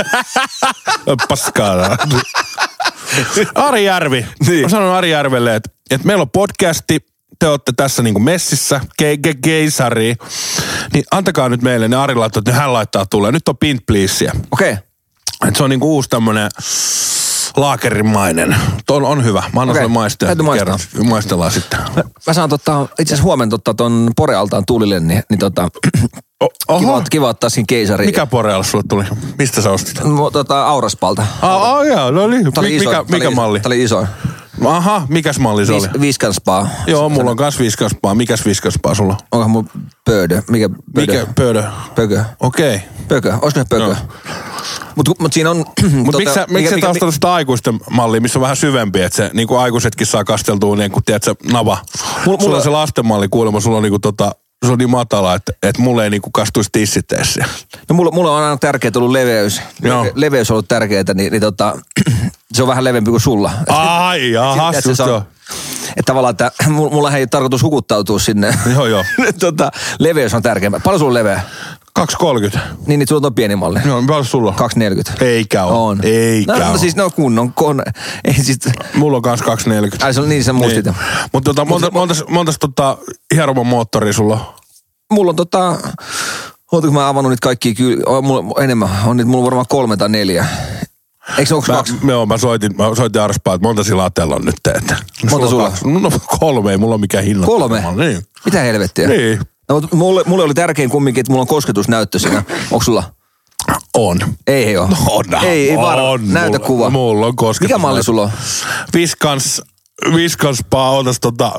Paskaa. Ari Järvi. Niin. Mä sanon Ari Järvelle, että, että meillä on podcasti, te olette tässä niinku messissä, ke, ke, keisari, niin antakaa nyt meille, ne Ari laittaa, että hän laittaa tulee. Nyt on pint pleasea. Okei. Okay. Et se on niinku uusi tämmönen laakerimainen. On, on hyvä. Mä annan Okei, sulle maistaa. täytyy maistaa. Kerran. Maistellaan sitten. Mä, mä saan tota, itse asiassa huomenna tota, ton Porealtaan Tuulille, niin, niin tota, O, kiva, oho. kiva ottaa siinä keisariin. Mikä Porealla sulle tuli? Mistä sä ostit? Mo- Tota, Auraspalta. Ah, ah joo, no niin. Tää oli Mikä, iso, mikä, tää oli, mikä malli? Tää oli iso. Aha, mikäs malli se oli? Vis, viskanspaa. Joo, mulla on kans viskaspaa. Mikäs viskaspaa sulla? Onkohan mun pöydö? Mikä pöydö? Mikä pöydä? Pökö. Okei. Okay. Pökö. Olisiko se pökö? Joo. Mutta mut siinä on... Mutta miksi sä, miksi sä ostanut sitä aikuisten mallia, missä on vähän syvempi, että se niinku aikuisetkin saa kasteltua niin kuin, tiedätkö, nava. Mulla- Mulla, mulla- on se lasten malli kuulemma, sulla on niinku tota, se on niin matala, että, että mulle ei niinku kastuisi tissit edes siellä. No mulla, mulla on aina tärkeää ollut leveys. Joo. Leveys on ollut tärkeää, niin, niin tota, se on vähän leveämpi kuin sulla. Ai, jaha, Tiedätkö, just se on- joo. Että tavallaan, että mulla mulla ei tarkoitus hukuttautua sinne. Joo, joo. tota, leveys on tärkeämpää. Paljon sulla on leveä? kaksi kolmekymmentä. Niin, niin sulla on tuo pieni malli. Joo, paljon sulla on? kaksi neljäkymmentä. Eikä ole. On. Eikä no, ole. no, siis ne on kunnon kone. Ei siis... Mulla on kans kaksi neljäkymmentä. Ai se on niin, sä muistit. Niin. Mutta tota, monta, montas, montas tota hieroman moottoria sulla on? Mulla on tota... Ootko mä avannut niitä kaikkia kyllä? On mulla enemmän. On niitä mulla on varmaan kolme tai neljä. Eikö se onko Mä, kaksi? joo, mä soitin, mä soitin Arspaa, että monta sillä latella on nyt, että... Monta sulla? on kaksi. No kolme, ei mulla ole mikään hinnat. Kolme? Niin. Mitä helvettiä? Niin. No, mutta mulle, mulle oli tärkein kumminkin, että mulla on kosketusnäyttö siinä. Onko sulla? On. Ei, ei ole. On. Ei, ei varmaan. on. Näytä mulla, kuva. Mulla on kosketus. Mikä malli sulla on? Viskans, Viskans paa, otas tota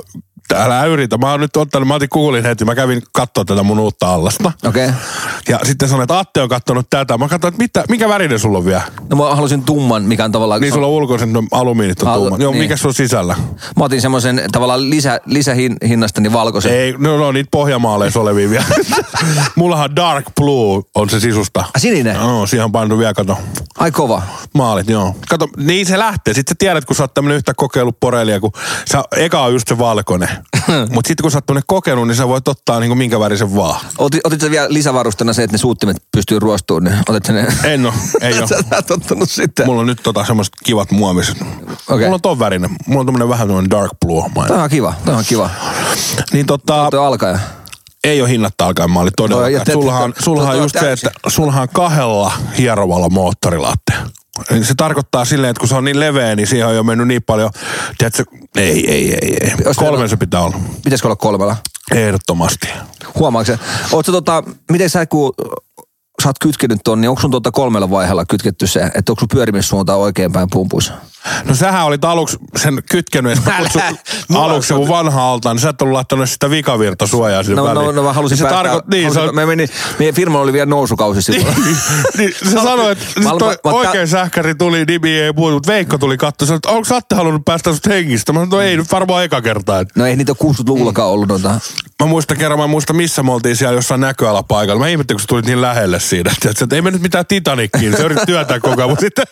älä yritä. Mä oon nyt ottanut, mä otin Googlein heti, mä kävin katsoa tätä mun uutta allasta. Okei. Okay. Ja sitten sanoin, että Atte on kattonut tätä. Mä katsoin, että mitä, mikä värinen sulla on vielä? No mä halusin tumman, mikä on tavallaan... Niin sulla on ulkoisen, no, alumiinit on Al- tumman. Joo, niin. mikä sulla on sisällä? Mä otin semmoisen tavallaan lisä, lisähinnastani valkoisen. Ei, no, no niitä pohjamaaleissa olevia vielä. Mullahan Dark Blue on se sisusta. Ah, sininen? No, siihen on painunut vielä, kato. Ai kova. Maalit, joo. Kato, niin se lähtee. Sitten sä tiedät, kun sä oot tämmönen yhtä kokeillut porelia, kun sä, eka on just se valkoinen. Mut sitten kun sä oot tämmönen kokenut, niin sä voit ottaa niinku minkä värisen vaan. Otit, otit sä vielä lisävarustena se, että ne suuttimet pystyy ruostumaan, niin otit sä ne? En oo, ei oo. Sä oot ottanut sitä. Mulla on nyt tota semmoset kivat muomiset. Okay. Mulla on ton värinen. Mulla on tämmönen vähän tämmönen dark blue. Tämä on kiva, tämä on kiva. Niin tota... Tuo alkaa. Ei ole hinnatta alkaen malli todellakaan. No, Sullahan, sullahan on just se, että sullahan kahdella hierovalla moottorilatte. Se tarkoittaa silleen, että kun se on niin leveä, niin siihen on jo mennyt niin paljon. Tiedätkö, ei, ei, ei, ei. Kolmen se pitää olla. Pitäisikö olla kolmella? Ehdottomasti. Huomaatko se? Ootko tota, miten sä kun sä oot kytkenyt ton, niin onko sun tuota kolmella vaiheella kytketty se, että onko sun pyörimissuunta oikeinpäin pumpuissa? No sähän olit aluksi sen kytkenyt, että kutsu aluksi mun vanha altaan, niin sä et ollut laittanut sitä vikavirtasuojaa sinne no, väliin. No, no mä halusin se päättää. Tarko- niin, halusin, se on... me meni, meidän firma oli vielä nousukausi silloin. niin, se sanoi, että mä, toi mä, oikein mä, sähkäri tuli, nimi ei puhunut, mutta Veikko tuli katsoa, sanoi, että onko Atte halunnut päästä sut hengistä? Mä sanoin, että ei nyt varmaan eka kertaa. No ei niitä ole kuusikymmentäluvullakaan ollut noita. Mä muistan kerran, mä muistan missä me oltiin siellä jossain näköalapaikalla. Mä ihmettelin, kun sä tulit niin lähelle siinä. Että, että ei mennyt mitään Titanickiin. Se yritti työntää koko ajan, mutta sitten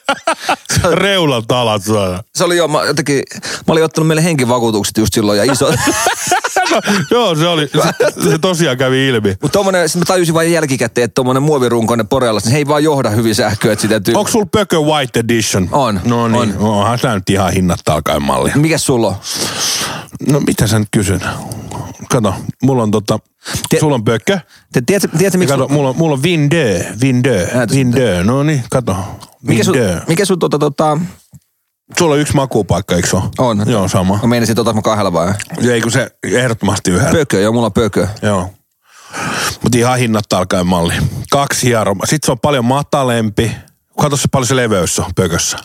reulalta alat suoraan. Se oli jo, mä, jotenkin, mä olin ottanut meille henkivakuutukset just silloin ja iso. no, joo, se oli, se, se tosiaan kävi ilmi. Mutta tommonen, sit mä tajusin vain jälkikäteen, että tommonen muovirunkoinen Porealla, se ei vaan johda hyvin sähköä, että sitä tyy... Onko sulla Pökö White Edition? On. No niin, on. onhan sä nyt ihan hinnat alkaen mallia. Mikäs sulla on? No mitä sä nyt kysyt? Kato, mulla on tota, Te, sulla on Pökö. Te, tiedätkö, tiedätkö miksi... Kato, mulla on, mulla on Vindö, Vindö, Vindö, no niin, kato. Mikä sun, mikä sun tota tota... Sulla on yksi makuupaikka, eikö se ole? On. Joo, sama. Mä meinasin, että otas mä kahdella vai? Ei, kun se ehdottomasti yhdellä. Pökö, joo, mulla on Pökö. Joo. Mutta ihan hinnat alkaen malli. Kaksi hieroma. Sitten se on paljon matalempi. Kato se paljon se leveys on Pökössä.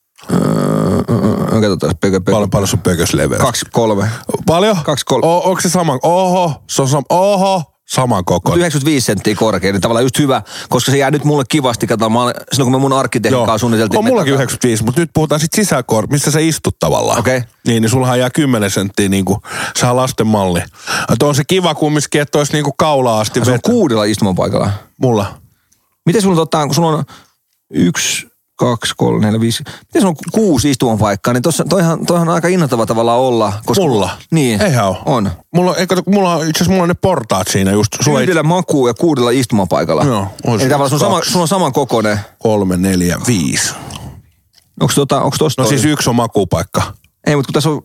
Öö, katsotaan, Pökö, Pökö. Paljon, paljon se Pökössä leveys. Kaksi, kolme. Paljon? Kaksi, kolme. O, onko se sama? Oho, se on sama. Oho, saman kokoinen. yhdeksänkymmentäviisi senttiä korkein, niin tavallaan just hyvä, koska se jää nyt mulle kivasti. Kato, mä olen, silloin kun me mun arkkitehnikaa suunniteltiin. On mullakin yhdeksänkymmentäviisi, mutta nyt puhutaan sit sisäkor, missä sä istut tavallaan. Okei. Okay. Niin, niin sullahan jää kymmenen senttiä niinku, saa lasten malli. Että on se kiva kumminkin, että olisi niinku kaulaa asti. Se on kuudella istumapaikalla. Mulla. Miten sulla ottaa, kun sulla on yksi, kaksi, kolme, neljä, viisi. Miten sulla on kuusi istumapaikkaa, niin tossa, toihan, toihan on aika innoittava tavallaan olla. Koska, mulla? Niin. Eihän ole. On. Mulla on, kato, mulla on, itse asiassa mulla on ne portaat siinä just. Sulla Yhdellä ei... makuu ja kuudella istumapaikalla. Joo. Eli tavallaan sun, sama, sun on saman kokoinen. Kolme, neljä, viisi. Onko tota, onko tosta? No toi? Siis yksi on makuupaikka. Ei, mutta kun tässä on...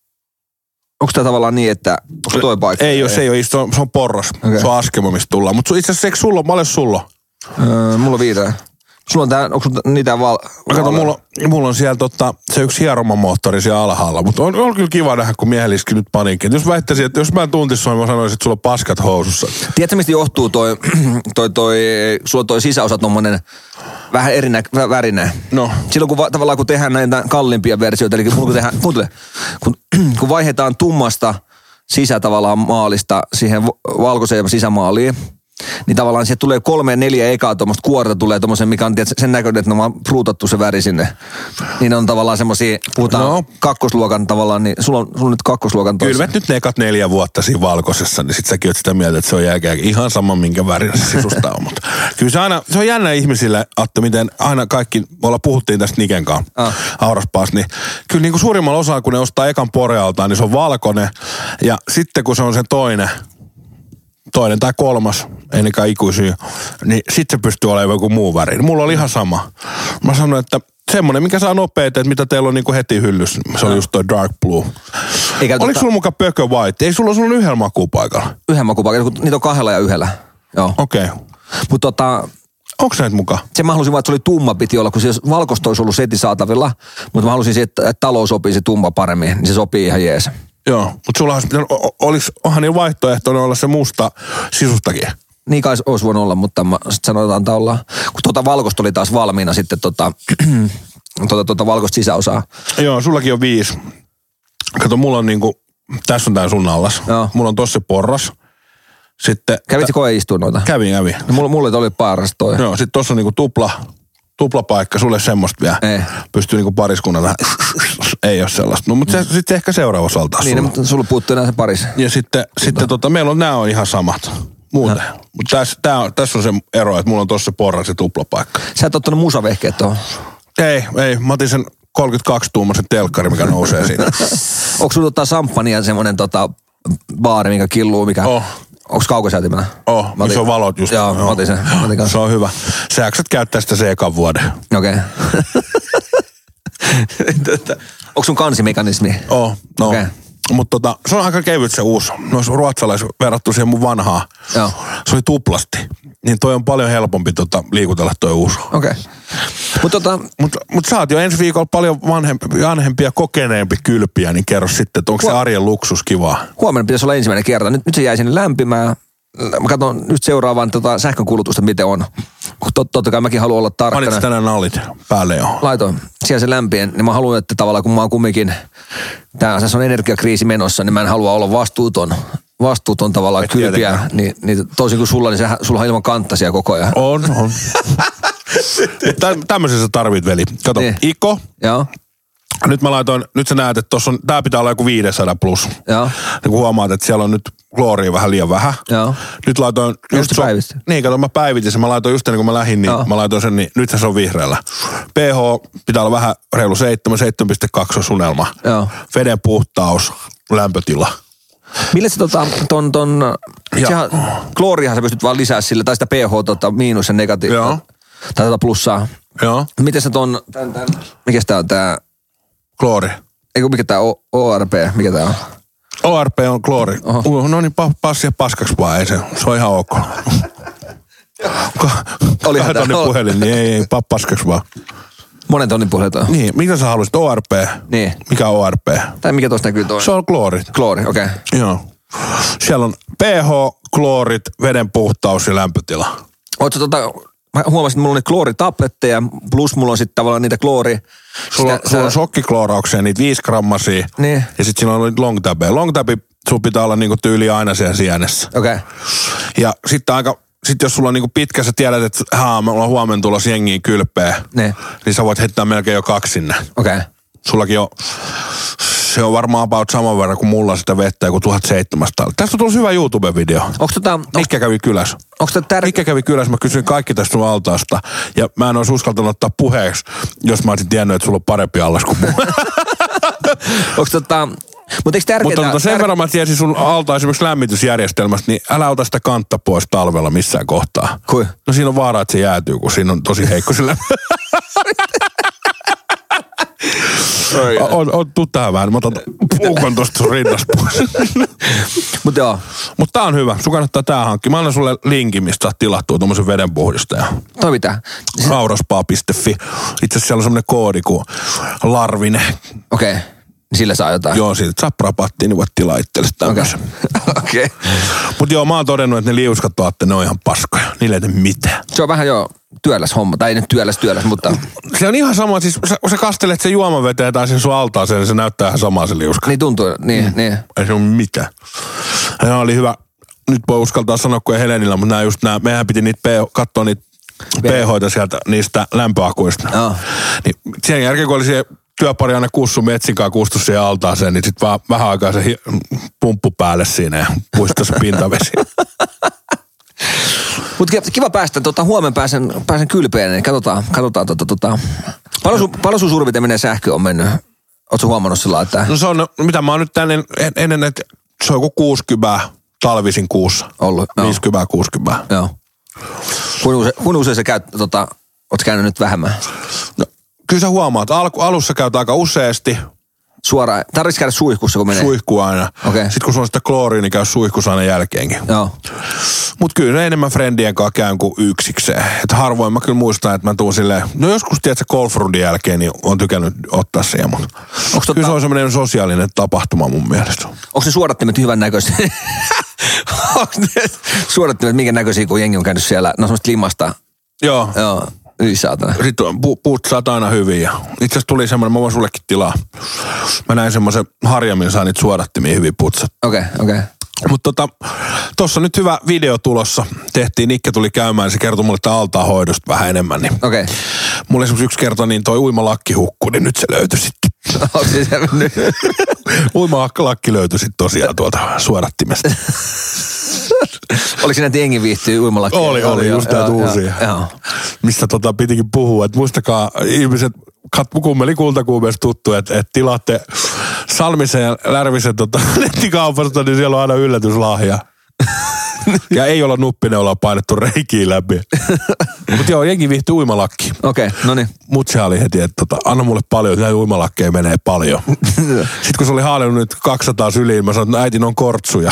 Onko tämä tavallaan niin, että... Onko toi paikka? Ei, jos ei ole, se on, se on porras. Okay. Se on askema, mistä tullaan. Mutta itse asiassa eikö sulla, paljon sulla? Öö, mulla on viitä. Sulla on tää, onko sulla niitä val... Kato, mulla, mulla on siellä tota, se yksi hieromamoottori siellä alhaalla, mutta on, on kyllä kiva nähdä, kun miehellisikin nyt paniikki. Jos väittäisin, että jos mä en tuntisi sua, niin mä sanoisin, että sulla on paskat housussa. Tiedätkö, mistä johtuu toi, toi, toi, sulla on toi sisäosa tommonen vähän erinä, värinen? No. Silloin kun va, tavallaan kun tehdään näitä kalliimpia versioita, eli kun, tehdään, kuuntele, kun, kun vaihdetaan tummasta sisä tavallaan maalista siihen valkoiseen sisämaaliin, niin tavallaan sieltä tulee kolme neljä ekaa tuommoista kuorta tulee tommosen, mikä on tiedät, sen näköinen, että ne on pruutattu se väri sinne. Niin on tavallaan semmosia, puhutaan no. kakkosluokan tavallaan, niin sulla on, sulla on nyt kakkosluokan toissa. Kylmät nyt ne ekat neljä vuotta siinä valkoisessa, niin sit säkin oot sitä mieltä, että se on jääkää ihan sama, minkä värin se sisusta on. Mutta kyllä se aina, se on jännä ihmisille, Atte, miten aina kaikki, me ollaan puhuttiin tästä Niken kanssa, ah. Auraspaas, niin kyllä niin kuin suurimmalla osalla, kun ne ostaa ekan Porealtaan, niin se on valkoinen. Ja sitten kun se on se toinen, toinen tai kolmas, ennenkaan ikuisia, niin sit se pystyy olemaan joku muu väri. Mulla oli ihan sama. Mä sanoin, että semmonen, mikä saa nopeita, että mitä teillä on niinku heti hyllys, se oli just toi dark blue. Eikä oliko tota... sulla mukaan Pökö White? Ei sulla, sulla on yhdellä makuupaikalla. Yhden makuupaikalla, niitä on kahdella ja yhdellä. Joo. Okei. Okay. Mutta tota... Onko näitä mukaan? Se mä halusin vaan, että se oli tumma piti olla, kun se valkoista olisi ollut setin saatavilla, mutta mä halusin, että talo sopii se tumma paremmin, niin se sopii ihan jees. Joo, mutta sullahan olisi, onhan niin vaihtoehtoinen olla se musta sisustakin. Niin kai olisi voinut olla, mutta mä sitten sanotaan, että ollaan. Kun tuota valkoista oli taas valmiina sitten tota, tuota, tuota valkoista sisäosaa. Joo, sullakin on viisi. Kato, mulla on niinku tässä on tää sun allas. Joo. Mulla on tossa porras. Sitten... Kävitsi koe istua noita? Kävin, kävin. No, mulle, mulle oli paras toi. Joo, sit tossa on niinku tupla, tuplapaikka, sulle semmoista vielä. Ei. Pystyy niinku pariskunnan vähän, ei ole sellaista. No, mutta se, sitten ehkä seuraavassa altaa Niin, sulla. mutta sulla puuttuu enää se paris. Ja sitten, sitten tota, meillä on, nämä on ihan samat. Muuten. Mutta tässä, tää on, tässä on se ero, että mulla on tossa porras ja tuplapaikka. Sä et ottanut musavehkeet tuohon. Ei, ei. Mä otin sen kolmekymmentäkaksi-tuumaisen telkkari, mikä nousee siinä. Onko sulla ottaa samppania semmonen tota baari, mikä killuu, mikä... Oh. Onko kaukosäätimellä? Oh, missä on valot just. Joo, mä otin sen. Mä otin kanssa. Se on hyvä. Sä jaksat käyttää sitä se ekan vuoden. Okei. Okay. Onko sun kansimekanismi? Oh, no. Okei. Okay. Mutta tota, se on aika kevyt se uusi. Nois ruotsalais verrattu siihen mun vanhaan. Joo. Se oli tuplasti. Niin toi on paljon helpompi tota, liikutella toi uusi. Okei. Okay. Mutta tota... Mut, mut sä oot jo ensi viikolla paljon vanhempi, vanhempia, kokeneempi kylpiä, niin kerro sitten, että onko se arjen luksus kivaa? Huomenna pitäisi olla ensimmäinen kerta. Nyt, nyt se jäi sinne lämpimään. Mä katson nyt seuraavaan tota sähkönkulutusta, miten on. Tot, totta kai mäkin haluan olla tarkkana. Panit tänään nallit päälle jo? Laitoin. Siellä se lämpien. Niin mä haluan, että tavallaan kun mä oon kumminkin, tää on energiakriisi menossa, niin mä en halua olla vastuuton. Vastuuton tavallaan Et kylpiä. tietenkään. Niin, niin toisin kuin sulla, niin sä, sulla on ilman kanttasia koko ajan. On, on. Tä, tämmöisen sä tarvit, veli. Kato, Niin. Iko. Joo. Nyt mä laitoin, nyt sä näet, että tossa on, tää pitää olla joku viisisataa plus. Joo. Niin kun huomaat, että siellä on nyt klooria vähän liian vähän. Joo. Nyt laitoin... Just so, päivitti. niin, kato, mä päivitin sen. Mä laitoin just ennen kuin mä lähdin, niin Joo. mä laitoin sen, niin nythän se on vihreällä. pH pitää olla vähän reilu seitsemän, seitsemän pilkku kaksi on sunelma. Joo. Veden puhtaus, lämpötila. Millä se tota, ton, ton, sehän, kloorihan sä pystyt vaan lisää sillä, tai sitä pH tota, miinus ja negatiivista. Joo. Tai tota plussaa. Joo. Miten sä ton, tän, tän, mikäs tää on tää, Kloori. eikö mikä tää on, O R P, mikä tää on? O R P on kloori. Oho. Uh, no niin, pa, passia paskaksi vaan, ei se, se on ihan ok. Olihan Kahden tää- tonnin puhelin, niin ei, ei, pa, paskaksi vaan. Monen tonnin puhelut on. Niin, mitä sä haluaisit? O R P? Niin. Mikä on O R P? Tai mikä tosta näkyy toi? Se on kloorit. Kloori, okei. Okay. Joo. Siellä on pH, kloorit, veden puhtaus ja lämpötila. Ootko tota, mä huomasin, että mulla on niitä klooritabletteja, plus mulla on sitten tavallaan niitä kloori... Sulla, Sitä- sulla on sä- sokkiklooraukseen niitä viisi grammasia. Niin. Ja sit siinä on niitä long tabeja. Long tabi, sulla pitää olla niinku tyyli aina siellä sienessä. Okei. Okay. Ja sitten aika, sit jos sulla on niinku pitkä, sä tiedät, että haa, me ollaan huomenna tulossa jengiin kylpeä. Niin. Niin sä voit heittää melkein jo kaksi sinne. Okei. Okay. Sullakin on, se on varmaan about saman verran kuin mulla sitä vettä, joku tuhatseitsemänsataa. Tästä on tullut hyvä YouTube-video. Onko tota, onks, Mikä kävi kylässä? onks tää tär... Mikä kävi kylässä? Mä kysyin kaikki tästä sun altaasta. Ja mä en olisi uskaltanut ottaa puheeksi, jos mä olisin tiennyt, että sulla on parempi allas kuin mun. onks tota... Mutta eikö tärkeää... Mutta tota, sen tär... verran mä tiesin sun alta esimerkiksi lämmitysjärjestelmästä, niin älä ota sitä kantta pois talvella missään kohtaa. Kui? No siinä on vaara, että se jäätyy, kun siinä on tosi heikko sillä. on, on, tuu tähän vähän. Mä otan puukon tosta sun rinnasta pois. Mutta joo, Mutta tää on hyvä. Sun kannattaa tää hankkia. Mä annan sulle linkin, mistä saat tilattua tommosen vedenpuhdistajan. toi mitä? Aurospa piste fi. Itse asiassa siellä on semmonen koodi kuin Larvine. Okei, okay. Sillä saa jotain. Joo, siitä saa rapattiin, niin voit tilaa itsellesi tämmöisen. Okei. Okay. Mutta joo, mä oon todennut, että ne liuskat tuotte, ne on ihan paskoja. Niille ei tee mitään. Se on vähän jo työläs homma, tai ei nyt työläs työläs, mutta... Se on ihan sama, siis sä, kun sä kastelet sen juomaveteen tai sen sun altaaseen, niin se näyttää ihan samaa se liuska. Niin tuntuu, niin, mm. niin. Ei se ole mitään. Ja nämä oli hyvä, nyt voi uskaltaa sanoa kuin Helenillä, mutta nämä just nämä, mehän piti niitä pH, katsoa niitä pHitä sieltä niistä lämpöakuista. Joo. Niin sen jälkeen, kun oli se työpari aina kussu metsinkaan kustu siihen altaaseen, niin sitten vaan vähän aikaa se hi- pumppu päälle siinä ja puistoi se pintavesi. Mutta kiva päästä, tota, huomenna pääsen, pääsen kylpeen, niin katsotaan, katsotaan tota, tota. Paljon sun, paljon sun suurin piirtein menee sähkö on mennyt? Ootko huomannut sillä lailla, että... No se on, mitä mä oon nyt tänne en, ennen, että se on joku kuusikymmentä talvisin kuussa. Ollut, joo. viisikymmentä kuusikymmentä. Joo. Kuinka usein, kuinka usein sä käyt, tota, oot käynyt nyt vähemmän? No, kyllä sä huomaat, al, alussa käyt aika useasti, Suoraan, tarvitsisi käydä suihkussa, kun menee? suihku aina. Okei. Sitten kun sulla on sitä klooria, niin käy suihkussa aina jälkeenkin. Joo. Mut kyllä ne enemmän friendien kanssa käyn kuin yksikseen. Et harvoin mä kyllä muistan, että mä tuun silleen, no joskus tiedät, golfrundin jälkeen, niin on tykännyt ottaa siihen, mutta tota... kyllä se on semmoinen sosiaalinen tapahtuma mun mielestä. Onko ne suodattimet hyvän näköisiä? Onko ne suodattimet minkä näköisiä, kun jengi on käynyt siellä? No semmoista limasta. Joo. Joo. Yli saatana. Sitten pu- puut saat aina hyvin. Ja itse asiassa tuli semmoinen, mä voin sullekin tilaa. Mä näin semmoisen harjamin, saa niitä suodattimia hyvin putsat. Okei, okay, okei. Okay. Mutta tota, tossa nyt hyvä video tulossa. Tehtiin, Nikke tuli käymään ja se kertoi mulle tämän altaan hoidosta vähän enemmän. Niin okei. Okay. Mulle esimerkiksi yksi kerta niin toi uimalakki hukkui, niin nyt se löytyi sitten. Onko se se nyt? Uimalakki löytyi sitten tosiaan tuolta suodattimesta. Oliko siinä, että jengi viihtyy uimalakkiin? Oli, oli, just näitä uusia. Mistä tota pitikin puhua, että muistakaa ihmiset, kummeli kultakuumeessa tuttu, että, että tilaatte Salmisen ja Lärvisen tota, nettikaupasta, niin siellä on aina yllätyslahja. Ja ei olla nuppineuloa painettu reikiin läpi. Mutta joo, jengi viihtyy uimalakkiin. Okei, okay, no niin. Mutsi oli heti, että tota, anna mulle paljon, että näitä uimalakkeja menee paljon. Sitten kun se oli haalinnut nyt kaksisataa syliin, mä sanoin, että äitin on kortsuja.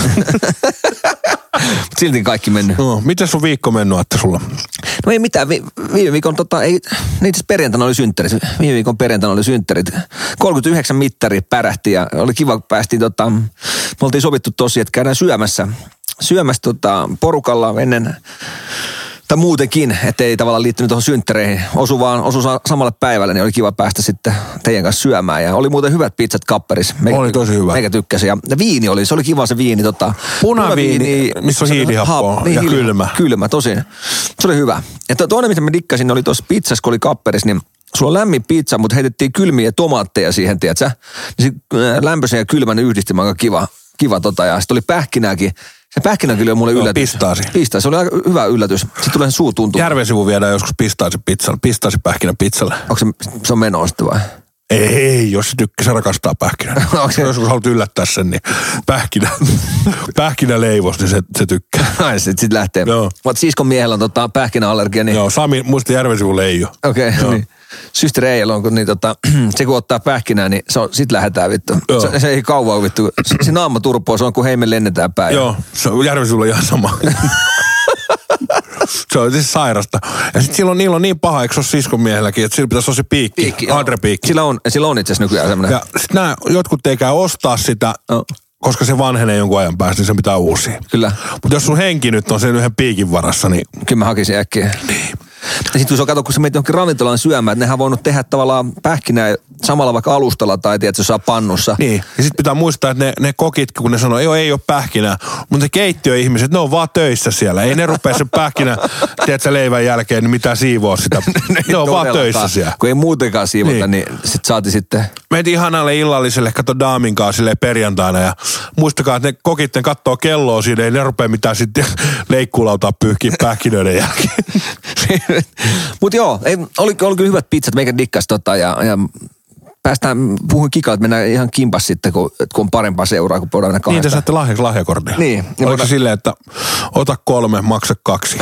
Silti kaikki mennyt. No, miten sun viikko mennyt, että sulla? No ei mitään. Vi- viime viikon, tota, ei, niitä perjantaina oli synttärit. Viime viikon perjantaina oli synttärit. kolmekymmentäyhdeksän mittari pärähti ja oli kiva, päästiin, tota, me oltiin sovittu tosiaan, että käydään syömässä. Syömässä tota, porukalla ennen, tai muutenkin, ettei tavallaan liittynyt tuohon synttäreihin. Osu vaan, osu samalle päivälle, niin oli kiva päästä sitten teidän kanssa syömään. Ja oli muuten hyvät pizzat Kapperissa. Meikä, oli tosi hyvä. Meikä tykkäsi. Ja viini oli, se oli kiva se viini. Tota, Punaviini, missä on hiilihappoa niin, ja hiili, kylmä. Kylmä, tosi. Se oli hyvä. Ja toinen, mitä mä dikkasin, oli tuossa pizzassa, kun oli Kapperissa, niin sulla on lämmin pizza, mutta heitettiin kylmiä tomaatteja siihen, tiedätkö? Niin se lämpöisen ja kylmän yhdistelmä on aika kiva, kiva tota. Ja sitten oli pähkinääkin. Se pähkinäkyli on mulle yllätys. Pistaasi. Pistaasi, se oli aika hyvä yllätys. Sitten tulee se suu tuntuu. Järvesivu viedään joskus pistaasi pizzalle, pistaasi pähkinä pizzalle. Onko se, se on menoa sitten vai? Ei, jos se tykkää, se rakastaa pähkinää. Onko se? Jos haluat yllättää sen, niin pähkinä, pähkinä leivos, niin se, se tykkää. Ai, sitten sit lähtee. Joo. Mutta siskon miehellä on tota pähkinäallergia, niin... Joo, Sami, muista Järvesivulle ei ole. Okei, okay, niin. Systeri Eijällä on, kun niin, tota, se kun ottaa pähkinää, niin se on, sit lähdetään vittu. Se, se ei kauan vittu. Se, se naama turpoo, se on kun hei me lennetään päin. Joo, se on Järvesivulle ihan sama. Se on siis sairasta. Ja sitten silloin niillä on niin paha, eikö se ole siskon miehelläkin, että sillä pitäisi olla se piikki, piikki Andre piikki. Sillä on, sillä on itse asiassa nykyään semmoinen. Ja sitten nämä jotkut ei käy ostaa sitä, oh. koska se vanhenee jonkun ajan päästä, niin se pitää uusia. Kyllä. Mutta jos sun henki nyt on sen yhden piikin varassa, niin... Kyllä mä hakisin äkkiä. Niin. Ja sitten kun sä katsot, kun sä menet johonkin ravintolaan syömään, että nehän on voinut tehdä tavallaan pähkinää samalla vaikka alustalla tai tiedät, jos saa pannussa. Niin, ja sitten pitää muistaa, että ne, ne kokit, kun ne sanoo, ei, ei ole pähkinää, mutta ne keittiöihmiset, ne on vaan töissä siellä. Ei ne rupea sen pähkinä, tiedätkö, leivän jälkeen, niin mitään siivoa sitä. Ne on vaan töissä siellä. Kun ei muutenkaan siivota, niin, niin sit saati sitten... Mentiin ihanalle illalliselle, kato Daamin kanssa silleen perjantaina ja muistakaa, että ne kokit, ne kattoo kelloa siinä, ei ne rupea mitään sitten leikkuulautaa pyyhkiä pähkinöiden jälkeen. Mutta joo, ei, oli, oli kyllä hyvät pizzat, meikä dikkas tota ja, ja päästään, puhun kikaa, että mennään ihan kimpas sitten, kun, kun on parempaa seuraa, kun voidaan mennä kahdesta. Niin te saatte lahjaksi lahjakortin. Niin. Oliko voidaan... silleen, että ota kolme, maksa kaksi?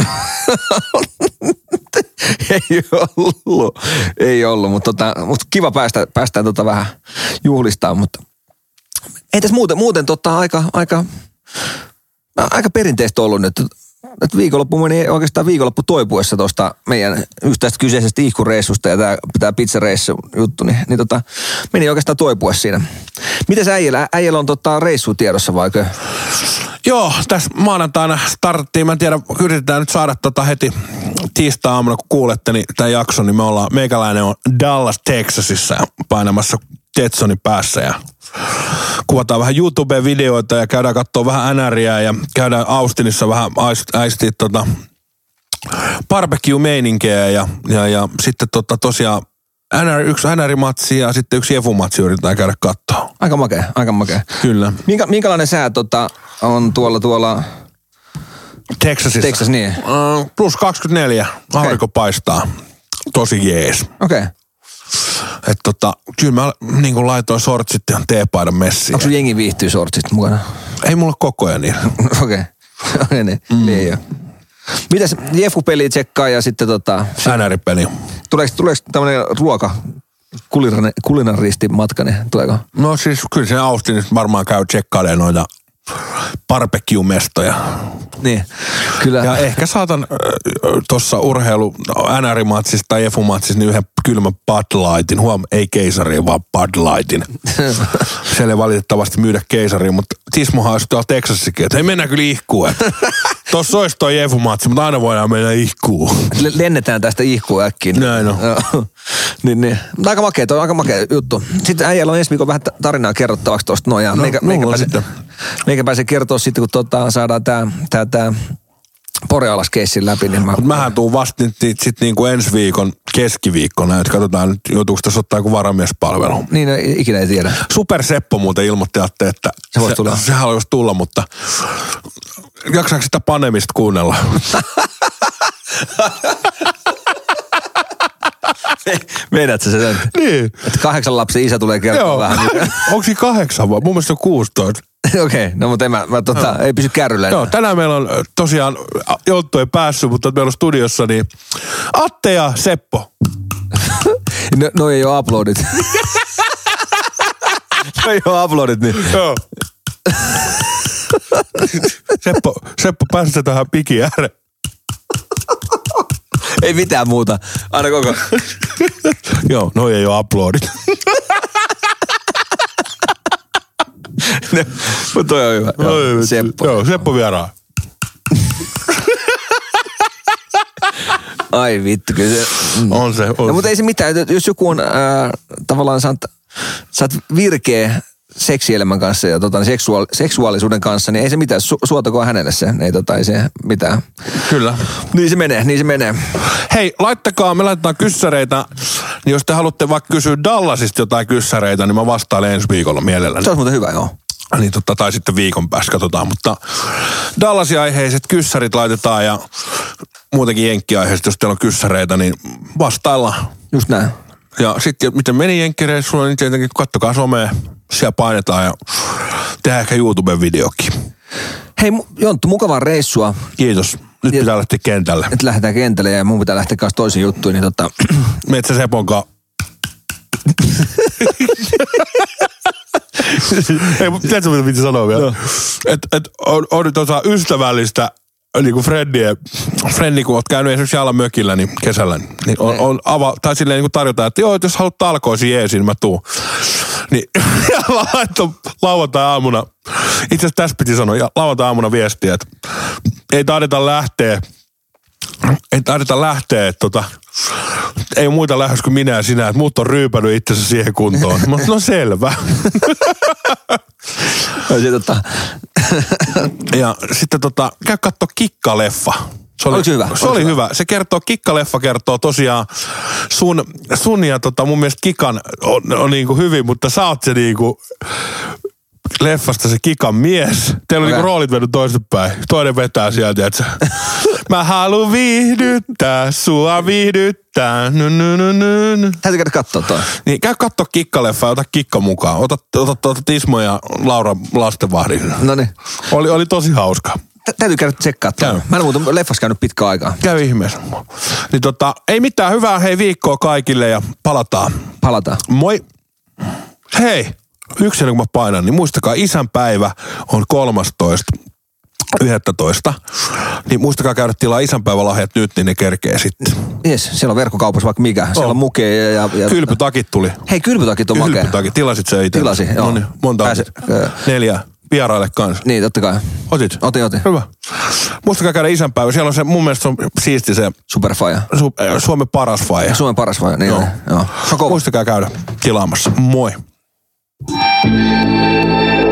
Ei ollut, ei ollut, mutta tota, mut kiva päästä, päästään tota vähän juhlistamaan, mutta ei tässä muuten, muuten tota aika, aika, aika perinteistä ollut nyt. Että viikonloppu meni oikeastaan viikonloppu toipuessa tuosta meidän yhtäistä kyseisestä ihkureissusta ja tämä, tämä pizzareissu juttu, niin, niin tota, meni oikeastaan toipuessa siinä. Mites äijällä? Äijällä on tota reissu tiedossa vaikka? Joo, tässä maanantaina starttiin, mä en tiedä, yritetään nyt saada tota heti tiistai-aamuna, kun kuulette niin tämän jakson, niin me ollaan, meikäläinen on Dallas, Texasissa painamassa Jetsonin päässä ja kuvataan vähän YouTube-videoita ja käydään katsoa vähän N R:ää ja käydään Austinissa vähän äistiä tota barbecue-meininkeä ja, ja, ja sitten tota tosiaan N R, yksi N R-matsi ja sitten yksi Jefu-matsi yritetään käydä katsoa. Aika makea, aika makea. Kyllä. Minkä, minkälainen sää tota, on tuolla tuolla... Texasissa? Texas, niin. Uh, plus kaksikymmentäneljä. Aurinko okay. paistaa. Tosi jees. Okei. Okay. Että tota, kyllä mä niin kuin laitoin sortsit ja teepaidan messiin. Onko sun jengi viihtyy sortsit mukana? Ei mulla koko ajan niillä. Okei. Okay. niin, mm. niin jo. Mitäs Jefu-peliä tsekkaa ja sitten tota... N R-peli. Tuleeko, tuleeko tämmönen ruoka, kulinaristi matka, niin tuleeko? No siis kyllä se Austinissa varmaan käy tsekkailemaan noita barbecue-mestoja. Niin, kyllä. Ja ehkä saatan äh, tuossa urheilu N R-matsissa tai E F U-matsissa niin yhden kylmän Bud Lightin. Huom, ei keisariin, vaan Bud Lightin. Siellä ei valitettavasti myydä keisariin, mutta Tismohan olisi tuolla Texasissakin, että ei mennä kyllä ihkuun. Tuossa olisi toi E F U-matsi, mutta aina voidaan mennä ihkuun. Lennetään tästä ihkuun äkkiin. Näin on. niin, niin. Mutta aika makea, toi on aika makea juttu. Sitten äijällä on ensi viikon vähän tarinaa kerrottavaksi tuosta noin. Ja no, meikä, no, meikä, no, pääsee, meikä pääsee kertoa sitten, kun tota, saadaan tää, tää, tää Borealas-keissin läpi. Niin mä... Mutta mähän tuun vasta nyt sitten niinku ensi viikon keskiviikkona, että katsotaan nyt, joutuuko tässä ottaa joku varamiespalvelu. Niin, no, ikinä ei tiedä. Super Seppo muuten ilmoitti, että se voisi tulla. Se, sehän olisi tulla, mutta jaksaako sitä panemista kuunnella? Meidät sä sen? Niin. Että kahdeksan lapsen isä tulee kertoa Joo. vähän. Onko siinä kahdeksan vai? Mun mielestä on kuusitoista. Okei, okay, no mutta en mä, mä tota, no. ei pysy kärryllä. Joo, tänään meillä on tosiaan, Jonttu ei päässyt, mutta meillä on studiossa niin Atte ja Seppo. no, no ei oo uploadit. no ei oo uploadit, niin. Joo. Seppo, Seppo pääsee tähän pikin ääreen. Ei mitään muuta. Aina koko. Joo, noi ei oo uploadit. no, mutta toi on hyvä. Joo, Joo, Seppo. Joo, Seppo vieraan. Ai vittu, kyllä se... Mm. On se, on no, mutta ei se mitään. Jos joku on äh, tavallaan, sä oot, sä oot virkeä seksielämän kanssa ja tota, seksuaali- seksuaalisuuden kanssa, niin ei se mitään. Su- suotakoon hänelle se. Ei, tota, ei se mitään. Kyllä. Niin se menee, niin se menee. Hei, laittakaa, me laitetaan kyssäreitä. Niin jos te haluatte vaikka kysyä Dallasista jotain kyssäreitä, niin mä vastailen ensi viikolla mielelläni. Se olisi muuten hyvä, joo. Niin totta, tai sitten viikon päästä katsotaan, mutta Dallasin aiheiset kyssärit laitetaan ja muutenkin jenkkiaiheiset, jos teillä on kyssäreitä, niin vastaillaan. Just näin. Ja sitten miten meni jenkkireissulla, niin tietenkin kattokaa somea, siellä painetaan ja tehdään ehkä YouTuben-videokin. Hei Jonttu, mukavaa reissua. Kiitos. Nyt ja, pitää lähteä kentälle. Nyt lähdetään kentälle ja mun pitää lähteä kanssa toisiin juttuihin, niin tota... Metsä Seponkaan. Ei, tiedätkö mitä piti sanoa vielä? No. Että et on, on nyt osa ystävällistä niinku Freddie, Freddi, kun oot käynyt esimerkiksi Jalan mökillä niin kesällä, niin on, on ava, tai silleen niin tarjotaan, että joo, että jos haluat talkoisiin jeesiin, niin mä tuun. Niin Jala laittoi lauantai-aamuna, itse asiassa tässä piti sanoa, lauantai-aamuna viestiä, että ei taideta lähteä, ei taideta lähteä, että tota, ei muita lähes kuin minä ja sinä, että muut on ryypänyt itsensä siihen kuntoon. Mä no selvä. No, se, tota... ja sitten tota, käy katsoa Kikka-leffa. Se oli, hyvä? Se oli hyvä. hyvä. Se kertoo, Kikka-leffa kertoo tosiaan sun, sun ja tota, mun mielestä Kikan on, on niinku hyvin, mutta sä oot se niinku leffasta se Kikan mies. Teillä on niinku roolit mennyt toisinpäin. Toinen vetää sieltä, että mä haluun viihdyttää, sua viihdyttää. No, no, no, no. Täytyy käydä katsoa toi. Niin, käy katsoa Kikka-leffaa, ota Kikka mukaan. Ota, ota, ota Tismo ja Laura lastenvahdin. Noniin. Oli, oli tosi hauska. Täytyy käydä tsekkaa toi. Mä en ole muuten leffassa käynyt pitkään aikaa. Käy ihmeessä. Niin tota, ei mitään, hyvää hei viikkoa kaikille ja palataan. Palataan. Moi. Hei, yksinä kun mä painan, niin muistakaa isänpäivä on kolmastoista yhdestoista. Niin muistakaa käydä tilaa isänpäivälahjat nyt, niin ne kerkee sitten. Jes, siellä on verkkokaupassa vaikka mikä. Siellä on, on mukeja ja... ja... Kylpytakit tuli. Hei, kylpytakit on makea. Kylpytakit, tilasit se itse. Tilasin, joo. Noniin, monta Pääse, äh... Neljä. Vieraille kanssa. Niin, totta kai. Otit? Otin, otin. Hyvä. Muistakaa käydä isänpäivä. Siellä on se, mun mielestä se on siisti se... Superfaja. Su, äh, Suomen paras faja. Suomen paras faja, niin. Joo. joo. Muistakaa käydä tilaamassa. Moi.